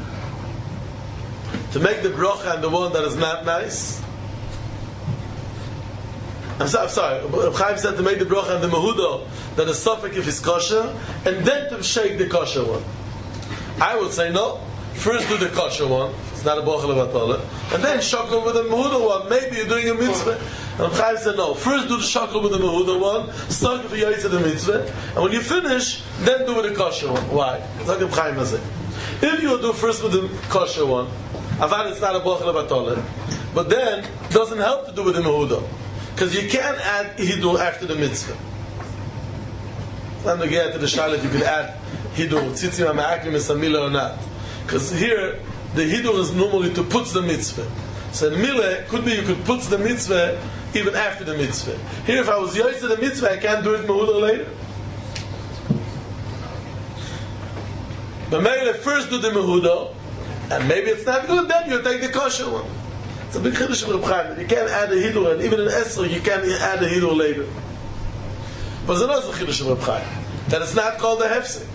to make the bracha and the one that is not nice. I'm sorry, I'm sorry. Reb Chaim said to make the bracha and the mehuda that is suffik if it's kosher, and then to shake the kosher one. I would say no. First do the kosher one. It's not a bracha levatala, and then shakel with the mehuda one. Maybe you're doing a mitzvah. And Reb Chaim said no. First do the shakel with the mehuda one. Start with the yaitz the mitzvah, and when you finish, then do with the kosher one. Why? It's like Reb Chaim said. If you do first with the kosher one, avad it's not a bracha levatala, but then it doesn't help to do with the mehuda. Because you can't add hidur after the mitzvah. Let me get to the shalit, you could add hidur, tzitzim ha'ma'akim esamila or not. Because here, the hidur is normally to put the mitzvah. So in Mile, could be you could put the mitzvah even after the mitzvah. Here, if I was yoyz to the mitzvah, I can't do it mehudah later. But maybe first do the mehudah, and maybe it's not good, then you take the kosher one. It's a big chiddush of Reb Chaim. You can't add a hidur, and even in Esrog you can't add a hidur later. But there's another chiddush of Reb Chaim, that it's not called a hefsek.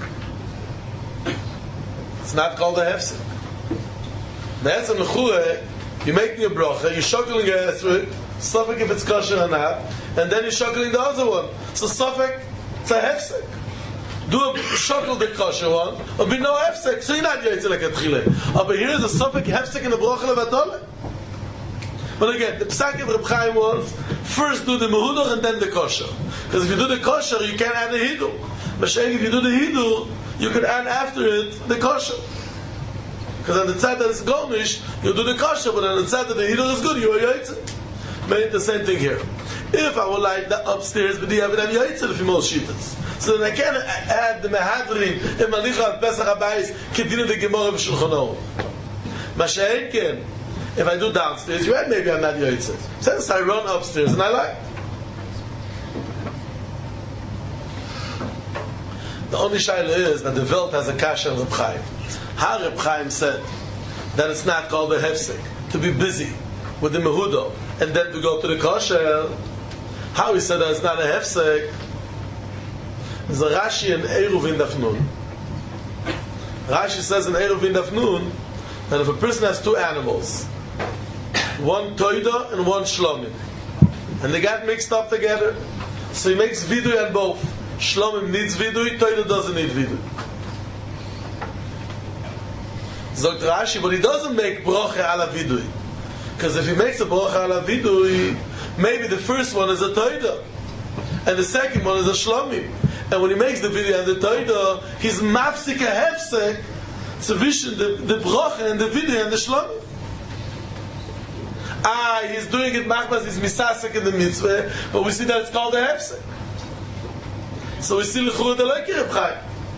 It's not called a hefsek. That's a mechura. You make me a bracha, you're shuckling a Esrog, suffik if it's kosher or not, and then you're shuckling the other one. So suffik, it's a hefsek. Do a shakel the kosher one, or be no hefsek, so you're not yaitz like a tchile. But here is a suffik hefsek in the bracha levatala. But again, the psak of Reb Chaim was first do the mehudah and then the kosher. Because if you do the kosher, you can't add the hidur. But if you do the hidur, you can add after it the kosher. Because on the side that is gomish, you do the kosher, but on the side that the hidur is good, you are yaitz. Made the same thing here. If I would like the upstairs, but you have it on yaitz if you most shitas. So then I can't add the mehadrim in Malicha and Pesach Habayis kedina the Gemara b'Shulchan Aruch. Masha'en ken. If I do downstairs, you had maybe I'm not yotzei. Since I run upstairs and I like. The only shaila is that the Welt has a kasha of Reb Chaim. How Reb Chaim said that it's not called a hefsek to be busy with the mehudah and then to go to the kosher. How he said that it's not a hefsek is a Rashi and Eruvin Dafnun. Rashi says in Eruvin Dafnun that if a person has two animals, one toida and one shlomim, and they got mixed up together, so he makes vidui on both. Shlomim needs vidui, toida doesn't need vidui. Zogt Rashi, but he doesn't make broche ala vidui, because if he makes a broche ala vidui, maybe the first one is a toida and the second one is a shlomim, and when he makes the vidui and the toida, he's mafsik a hefsek zwischen the, the broche and the vidui and the shlomim. Ah, he's doing it machmas, he's misasek in the mitzvah, but we see that it's called a hefsek. So we see l'churah deleki Reb Chaim.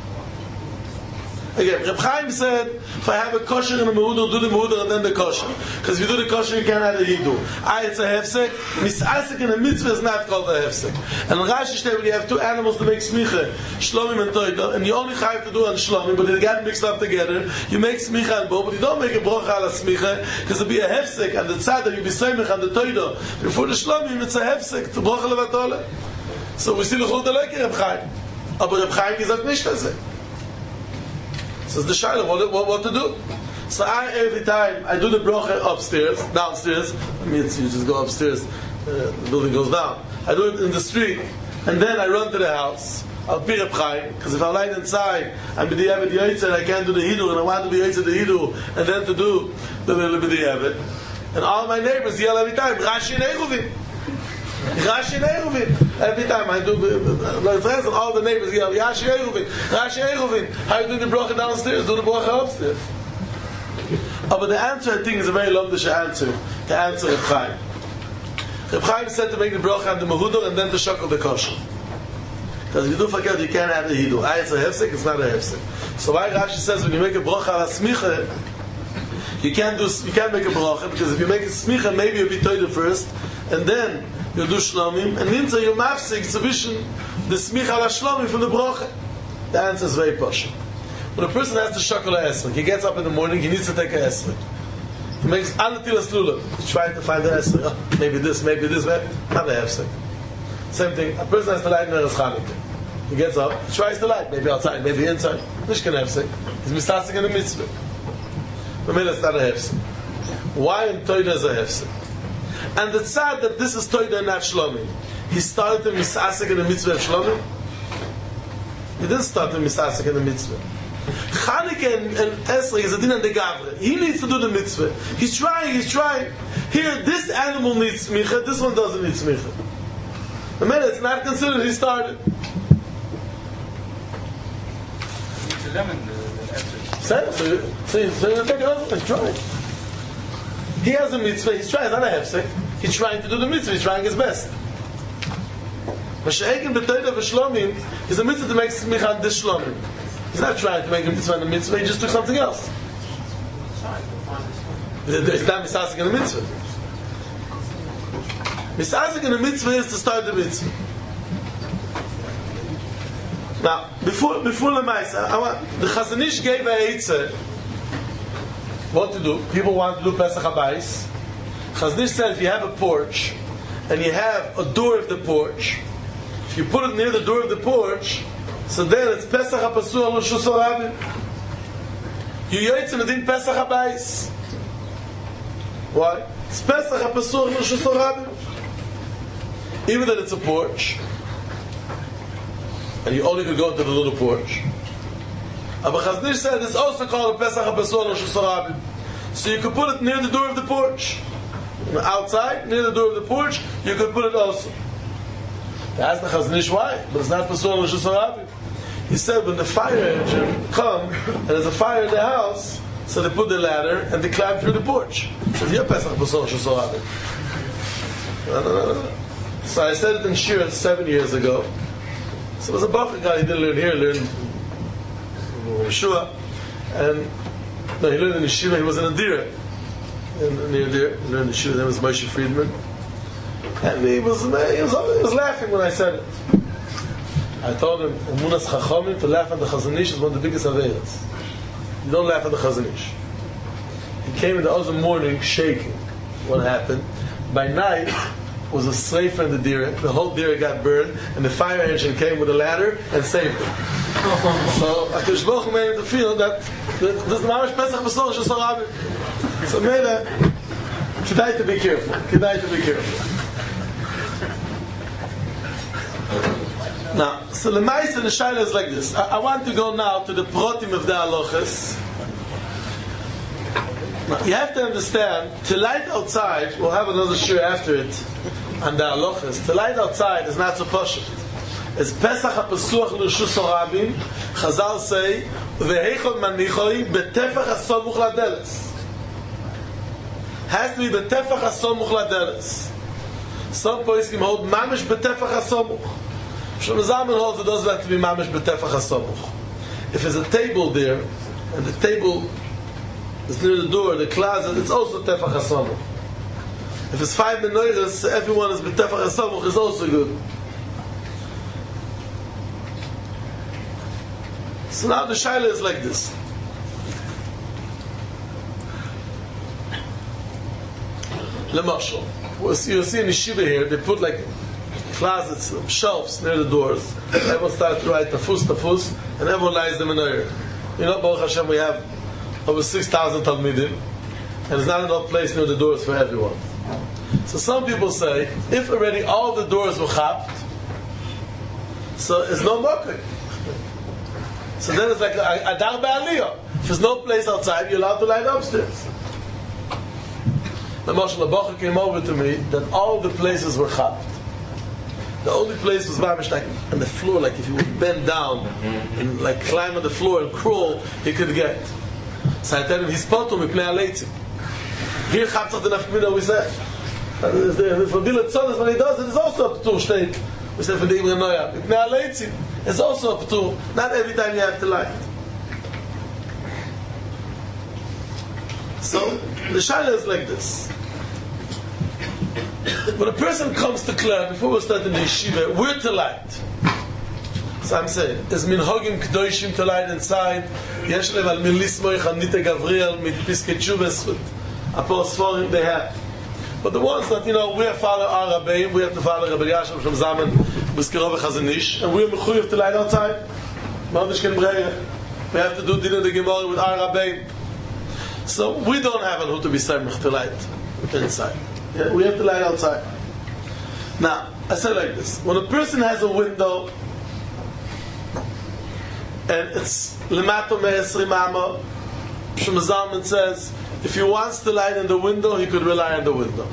Again, Reb Chaim said, if I have a kosher and a mehudah, do the mehudah and then the kosher. Because if you do the kosher, you can't add a hidur. Ah, it's a hefsek. Misasek in a mitzvah is not called a hefsek. And in Rashi Shtei, when you have two animals to make smicha, shlomim and toida, and you only have to do on shlomim, but they get mixed up together, you make smicha and both, but you don't make a brocha ala smicha, because it'll be a hefsek, and the tzad, you'll be semich on the toida. Before the shlomim, it's a hefsek, to brocha levatole. So we see l'churah deleki Reb Chaim. Aber Reb Chaim gesagt nicht das. So the shaila, what, what, what to do? So I, every time I do the bracha upstairs, downstairs, I mean, you just go upstairs, uh, the building goes down. I do it in the street, and then I run to the house. I'll be Reb Chaim, because if I lie inside, I'm b'diavad yaitz, and I can't do the hidur, and I want to be yaitz the hidur, and then to do the b'diavad. And all my neighbors yell every time, Rashi and Eruvin. Rashi and Eruvin. Every time I do, my friends and all the neighbors yell, Rashi Eruvin, Rashi Eruvin. How you do the bracha downstairs? Do the bracha upstairs. Oh, but the answer, I think, is a very lumdish answer to answer Reb Chaim. Reb Chaim said to make the bracha and the mehuder and then to shackle the kosher. Because you do forget you can't have the hidu. Ah, it's a hefsek, it's not a hefsek. So why Rashi says when you make a bracha ala smicha, you can't do you can't make a bracha because if you make a smicha, maybe you'll be toilet first, and then you'll do shlomim, and then you mafsik sufficient the smicha ala shlomim from the bracha. The answer is very posh. When a person has to shackle a esrog, he gets up in the morning, he needs to take a esrog. He makes anatilas lulav. He's trying to find the esrog. Oh, maybe this, maybe this, maybe not a hefsek. Same thing. A person has to light Neres Chanukah. He gets up, he tries to light, maybe outside, maybe inside. Nishkan hefsek. He's mistasik in the mitzvah. But maybe it's not a hefsek. Why in Toida is a hefsek? And it's sad that this is Toida and not Shlomim. He started to mistasik in the mitzvah of Shlomim. He didn't start to mistasik in the mitzvah. Chanukah and, and Esrog is a din and the Gavre. He needs to do the mitzvah. He's trying, he's trying. Here, this animal needs smicha, this one doesn't need smicha. A minute, it's not considered he started. It's a lemon, the So, so, so, so you take another, he's trying. He has a mitzvah, he's trying, it's not a hefsek. He's trying to do the mitzvah, he's trying his best. Masha'ekin b'toida v'shlomim is a mitzvah to make smicha on this shlomim. He's not trying to make a mitzvah on the mitzvah, he just took something else. It's not misasik in the mitzvah. Misasik in the mitzvah is to start the mitzvah. Now, before before the Maisa, I want the Chazon Ish gave a eitzah what to do. People want to do Pesach Habayis. Chazon Ish said if you have a porch and you have a door of the porch, if you put it near the door of the porch, so then it's Pesach HaPasur al Rosh Hashanah. You yoytzim edin Pesach Habayis. Why? It's Pesach HaPasur al Rosh Hashanah. Even that it's a porch, and you only could go into the little porch. Abba Chazon Ish said it's also called a Pesach HaPasur Rosh Hashanah. So you could put it near the door of the porch. Outside, near the door of the porch, you could put it also. Ask the Chazon Ish why, but it's not Pasur Rosh Hashanah. He said when the fire engine come and there's a fire in the house, so they put the ladder and they climb through the porch. So you're Pesach HaPasur Rosh Hashanah. No, no, no, no. So I said it in Shir seven years ago. So it was a Bacher guy, he didn't learn here, he learned in Yeshua. And no, he learned in Yeshiva, he was in Adira. In, near there, he learned in Yeshiva, his name was Moshe Friedman. And he was, he was, he was laughing when I said it. I told him, Emunas Chachamim, to laugh at the Chazon Ish is one of the biggest Averas. You don't laugh at the Chazon Ish. He came in the other morning shaking. What happened? By night, was a sreifa in the dira. The whole dira got burned, and the fire engine came with a ladder and saved it. So Akash Baruch Hu made him to feel that this is the Mamash Pesach Pasur Rosh Hashanah. So Mela, kedai to be careful. Kedai to be careful. Now, so the Ma'is and the Shaila is like this. I, I want to go now to the protim of the halachas. Now, you have to understand, to light outside, we'll have another shir after it, and the halachas. To light outside is not so pashut. It's Pesach HaPasuach L'Reshus HaRabim. Chazal say, V'heichon manichoi betefach hasomuch ladeles. Has to be betefach hasomuch ladeles. Some poskim hold mamish betefach hasomuch. Shlomo Zalman holds it doesn't have to be mamish betefach hasomuch. If there's a table there, and the table is near the door, the closet, it's also tefach hasomuch. If it's five menorahs, everyone is betefach hasomuch is also good. So now the shaila is like this. Lemashal, you see in the Yeshiva here, they put like closets, shelves near the doors. Everyone starts to write tafus, tafus, and everyone lies the menorah. You know, Baruch Hashem, we have over six thousand talmidim, and there's not enough place near the doors for everyone. So some people say, if already all the doors were chapped, so it's no mokkah. So then it's like a dar be'aliyah. If there's no place outside, you're allowed to light upstairs. The Moshe Labacha came over to me that all the places were chapped. The only place was mamish like on the floor, like if you would bend down and like climb on the floor and crawl, he could get. So I tell him, he's potum, we play a leitzim. Here chapped the nafkamina we said. And for Bilat Sodas, when he does it, it's also a Ptur state. We say for the Imre Noya. Ipnei Aleitzim, it's also a Ptur. Not every time you have to light. So, the Shaila is like this. When a person comes to Clare, before we start in the yeshiva, where to light? So I'm saying, is minhagim k'doishim to light inside, yesh lev al milismoich Anita Gavriel, mit Piskei Tshuvas, Apostles, they have. But the ones that, you know, we have Father our Rabbeim, we have to follow Rabbi Yashem from Zaman, Biskerov Chazanish, and we are mechuyev to light outside. We have to do dinner the Gemara with our Rabbeim. So we don't have a who to be samech to light inside. Yeah, we have to light outside. Now, I say like this: when a person has a window and it's lemato me'esrim amma, Shlomo Zalman says, if he wants to light in the window, he could rely on the window.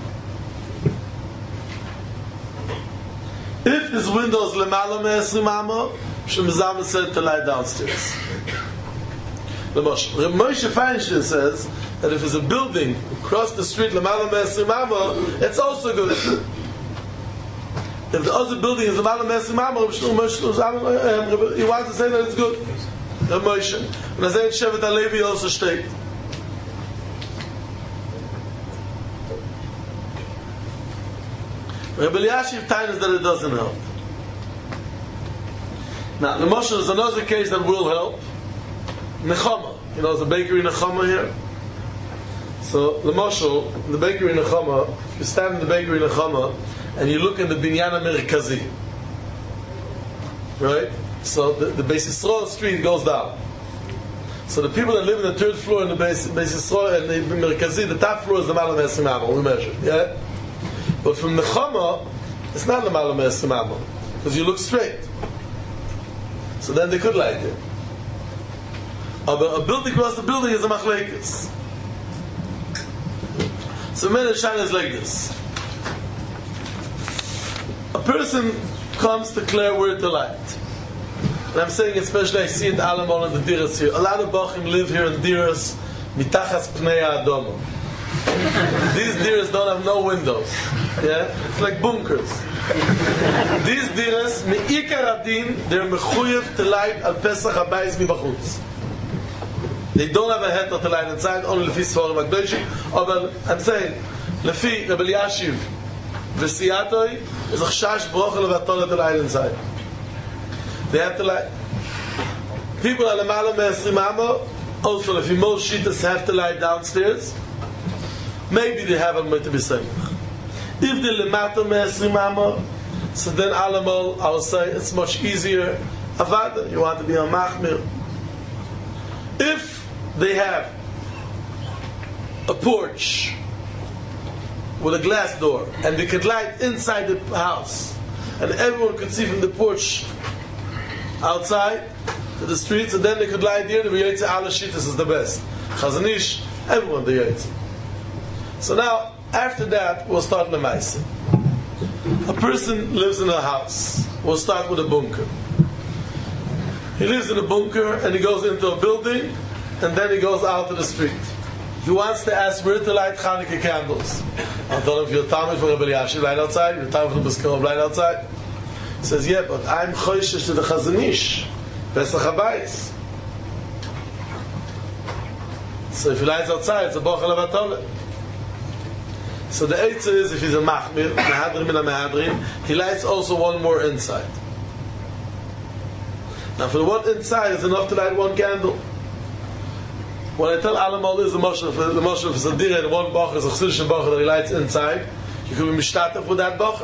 If his window is lemalo me'esrim amma, Shlomo Zalman said to light downstairs. Reb Moshe Feinstein says that if there's a building across the street, lemalo me'esrim amma, it's also good. If the other building is lemalo me'esrim amma, he wants to say that it's good. Reb Moshe. And I say in Shevet HaLevi also state. Rabbi Eliashiv tells us that it doesn't help. Now, the Moshe is another case that will help. Nechama. You know, there's a bakery Nechama here. So, the Moshe, the bakery Nechama, if you stand in the bakery Nechama and you look in the Binyan HaMerkazi, right? So, the, the Beis Yisrael street goes down. So, the people that live in the third floor in the Beis, Beis Yisrael and the Merkazi, the top floor is the Malam Esimamo, we measure. Yeah? But from Nechama, it's not the Malam Esimamo, because you look straight. So then they could light it. A building across the building is a machlekes. So many shine is like this. A person comes to Clare where to light. And I'm saying especially I see it Alamon and the Diras here. A lot of Bachim live here in Diras mitachas pnei ha'adama. These Diras don't have no windows. Yeah? It's like bunkers. These Diras, me'ikar adin, they're mechuyev to light al Pesach habayis mibachutz. They don't have a head to light inside, only lefi Sforim HaKadoshim. But I'm saying, lefi Rabbi Eliashiv v'siyatoi, is a chash brochel v'atola to light inside. They have to light. People are lemala me'esrim amma, also if most shittas have to light downstairs, maybe they have a motive b'semich. If they lemata me'esrim amma, so then alamal, I will say it's much easier. Avada, you want to be a machmir. If they have a porch with a glass door and they could light inside the house and everyone could see from the porch outside to the streets, and then they could light there, the Yotze Ala Shittas is the best. Chazanish, everyone the Yotze. So now, after that, we'll start the Maisa. A person lives in a house. We'll start with a bunker. He lives in a bunker and he goes into a building and then he goes out to the street. He wants to ask where to light Chanukah candles. I'll tell him if you're Talmud from Rabbi Eliashiv, light outside. You're Talmud from Biskerov, light outside. He says, yeah, but I'm choishish to the Chazanish. Pesach Habayis. So if he lights outside, it's a bochel of Atolah. So the eitzah is, if he's a machmir, mehadrim min ha-mehadrim, he lights also one more inside. Now for the one inside, it's enough to light one candle. When I tell Alamal is the Moshe, the Moshe of Zadira, the one bocher is a chsidish bocher that he lights inside, you can be mishtatef with that bocher.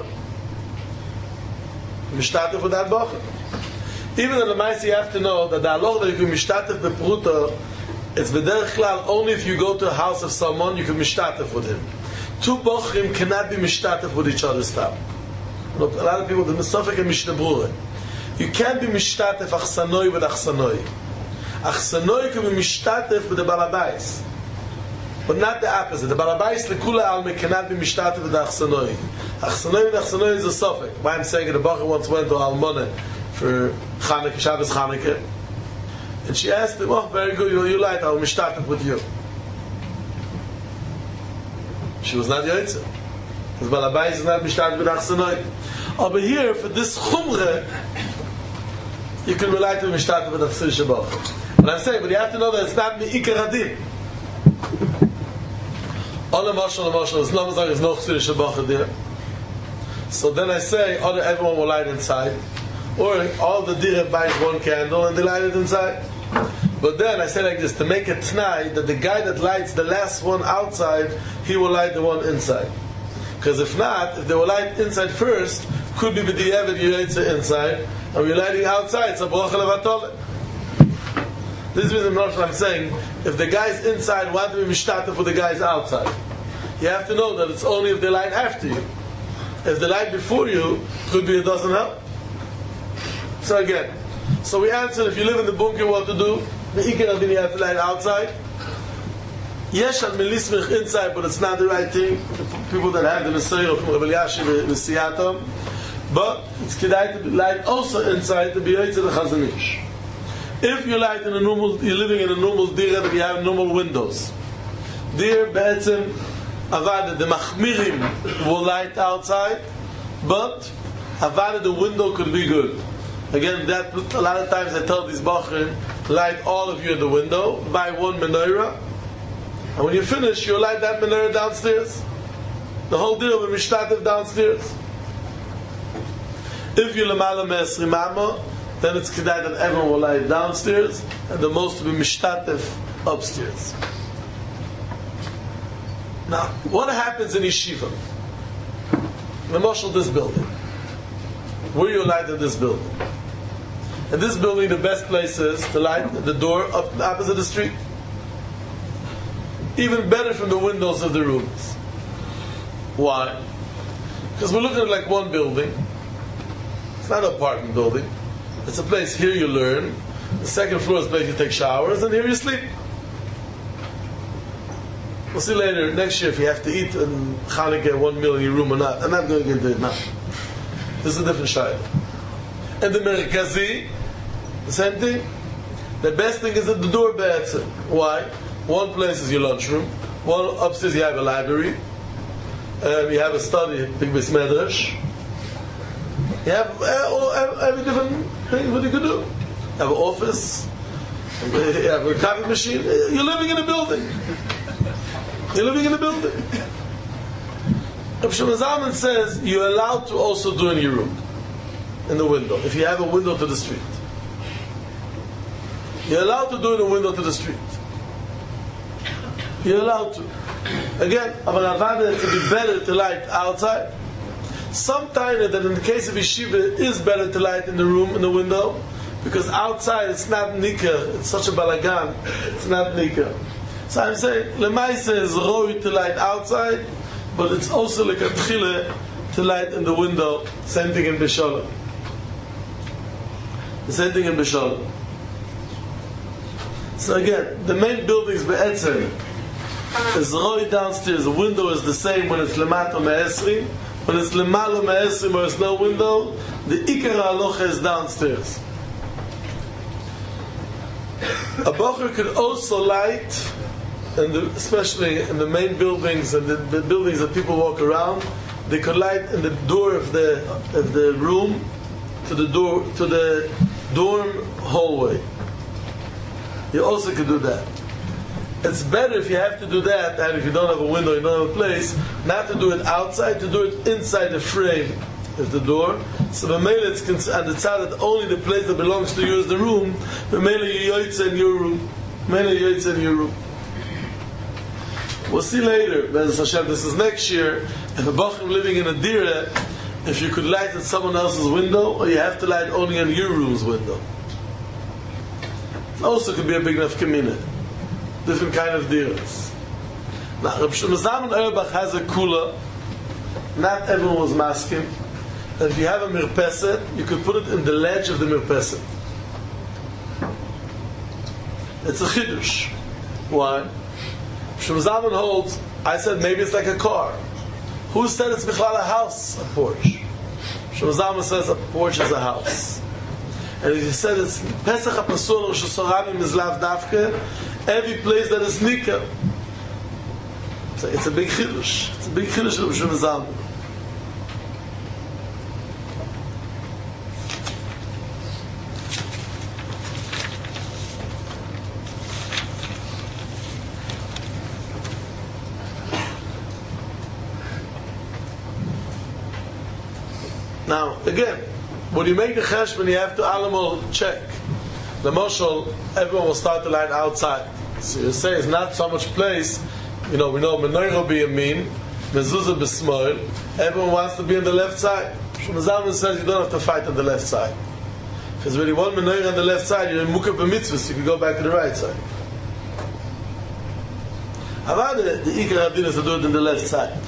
Mishtatef with that bocher. Even in the Maisi, you have to know that the halach that you can mishtatef bepruta, it's b'derech klal, only if you go to a house of someone, you can mishtatef with him. Two bochrim cannot be mishtatef with each other's time. A lot of people, the Mesofik and Mishnah Brura. You can't be mishtatef achsanoi with achsanoi. Achsanoi can be mishtatef with the balabais, but not the opposite. The balabais lekula alme cannot be mishtatef with the achsanoi. Achsanoi with achsanoi is a sofik. Why I'm saying it, the bacher once went to Almona for Chanukah, Shabbos Chanukah, and she asked him, "Oh, very good, you, you light, I'll mishtatef with you." She was not Yotze. Because Balabais is not Mishtad with Achsanoi. Over here, for this Chumre, you can rely to Mishtad with Achsir Shabbat. But I'm saying, but you have to know that it's not Me'ikar Hadin. All Mashal Mashal is not there's no Achsir Shabbat there. So then I say, or everyone will light inside. Or all the Direh buys one candle and they light it inside. But then I say like this, to make it t'nai, that the guy that lights the last one outside, he will light the one inside. Because if not, if they will light inside first, could be with the Eved Yiraytze inside, and we're lighting outside, it's a Bracha Levatole. This is the reason I'm saying, if the guy's inside, why do we mishtata for the guys outside? You have to know that it's only if they light after you. If they light before you, could be it doesn't help. So again, so we answered, if you live in the bunker, what to do? The Ikar Adin, you have to light outside. Yesh al melismich inside, but it's not the right thing. People that have the Messiah from Rabbi Elyashiv with Siyatam. But it's kedai to light also inside to be Yotzei the Chazon Ish. If you light in a normal, you're living in a normal dirah that you have normal windows. There, be'etzim, avada, the machmirim will light outside, but avada, the window could be good. Again, that a lot of times I tell these bachrim, light all of you in the window, buy one menorah, and when you finish, you light that menorah downstairs. The whole deal with mishtatev downstairs. If you lemala me'esrim amma, then it's kedai that everyone will light downstairs, and the most will be mishtatev upstairs. Now, what happens in yeshiva? The marshal this building. Where you light in this building? In this building, the best place is to light the door up opposite the street. Even better from the windows of the rooms. Why? Because we're looking at like one building. It's not an apartment building. It's a place here you learn. The second floor is a place you take showers, and here you sleep. We'll see later, next year, if you have to eat and Chanukah one meal in your room or not. I'm not going to get into it now. This is a different shayla. And the Merkazi, the same thing. The best thing is at the door be'etzim. Why? One place is your lunchroom. One upstairs you have a library. Um, you have a study, big base medrash. You have uh, every different thing what you could do. You have an office. You have a coffee machine. You're living in a building. You're living in a building. Rav Shlomo Zalman says you're allowed to also do in your room, in the window, if you have a window to the street. You're allowed to do in a window to the street. You're allowed to. Again, it would be better to light outside. Sometimes that in the case of yeshiva, it is better to light in the room, in the window, because outside it's not nikah, it's such a balagan, it's not nikah. So I'm saying, lemaisa is roi to light outside, but it's also like a tchile to light in the window. Same thing in Bishalom. The same thing in Bishalom. So again, the main buildings be'etzem is roi downstairs. The window is the same when it's lemato me'esrim. When it's lemalo me'esrim or it's no window, the ikar halacha is downstairs. A bocher could also light, and especially in the main buildings and the, the buildings that people walk around, they could light in the door of the of the room to the door to the dorm hallway. You also could do that. It's better if you have to do that, and if you don't have a window, you don't have a place, not to do it outside, to do it inside the frame of the door. So the mele it's on the side that only the place that belongs to you is the room. The mele you yoytze in your room. Mele yoytze in your room. We'll see later, Be'ez Hashem, this is next year, if a bachrim living in a direh, if you could light at someone else's window, or you have to light only on your room's window. It also could be a big enough kamina. Different kind of direhs. Now, Rav Shlomo Zalman Auerbach has a kula. Not everyone was masking. And if you have a mirpeset, you could put it in the ledge of the mirpeset. It's a chidush. Why? Shlomo Zalman holds, I said maybe it's like a car. Who said it's bichlal a house, a porch? Shlomo Zalman says a porch is a house. And if you said it's Pesach HaPasul Rosh Hashanah Mizlav Davke, every place that is Nika. So it's a big chidush. It's a big chidush of Shlomo Zalman. Now, again, when you make the cheshbon, you have to animal check. The moshel, everyone will start to light outside. So you say it's not so much place. You know, we know menorah be yamin, mezuzah b'smoil. Everyone wants to be on the left side. Shlomo Zalman says you don't have to fight on the left side. Because when you want menorah on the left side, you're in mukah b'mitzvahs, you can go back to the right side. Avada, the ikar hadin is to do it on the left side.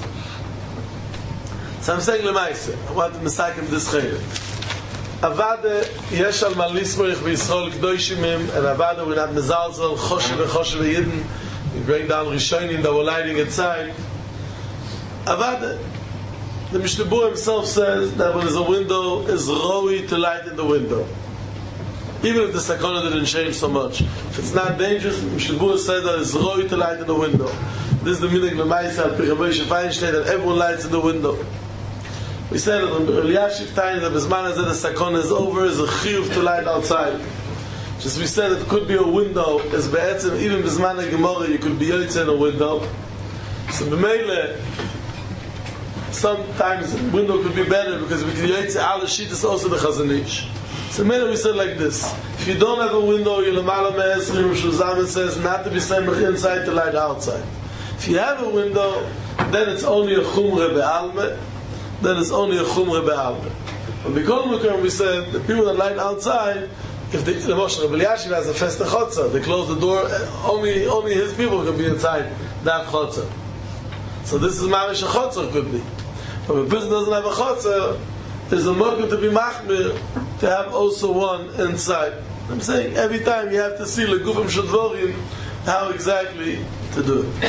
So I'm saying lemaise, I want to mesakim this chaylik. Avada, yesh al man lismorich v'yisrael k'doishimim, and Avada, we're not mezalzel, choshev v'choshev v'yidin, we bring down Rishonim that were lighting inside. Avada, the Mishnah Berurah himself says that when there's a window, it's roi to light in the window. Even if the sakona didn't change so much. If it's not dangerous, Mishnah Berurah says that it's roi to light in the window. This is the meaning of Lemaisa, Piraboshe Feinstein, that everyone lights in the window. We said that when Eliashiv time that Bisman said the sakona is over, is a chiyuv to light outside. Just we said it could be a window, as be'etzim, even Bisman and Gemara, you could be yotze in a window. So b'meile, sometimes the window could be better because we can yotze al shittas also the Chazon Ish. So b'meile we said like this: if you don't have a window, you're l'mala me'esrim. Shlomo Zalman says not to be semach inside to light outside. If you have a window, then it's only a chumre be'alme. Then it's only a chumre be'alme. But because we said the people that light outside, if the the Moshe Rabbi Eliashiv has a festa chotzer, they close the door. Only only his people can be inside that chotzer. So this is mamish a chotzer could be. But if a person doesn't have a chotzer, there's a motive to be machmir to have also one inside. I'm saying every time you have to see legufim shadvorim how exactly to do it.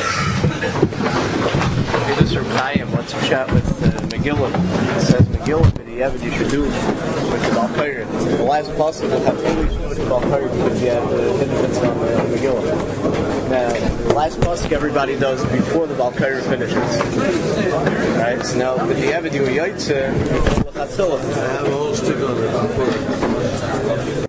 This from Chaim, what's your shot with uh, Megillah? It says Megillah, but yeah, but you should do it with the Balkair. The last pasuk will have two weeks with the Balkair because you have the benefits on the Megillah. Now, the last pasuk everybody does before the Balkair finishes. Right? So now, with the Evid, you a Yaitse, I have a whole stick on it.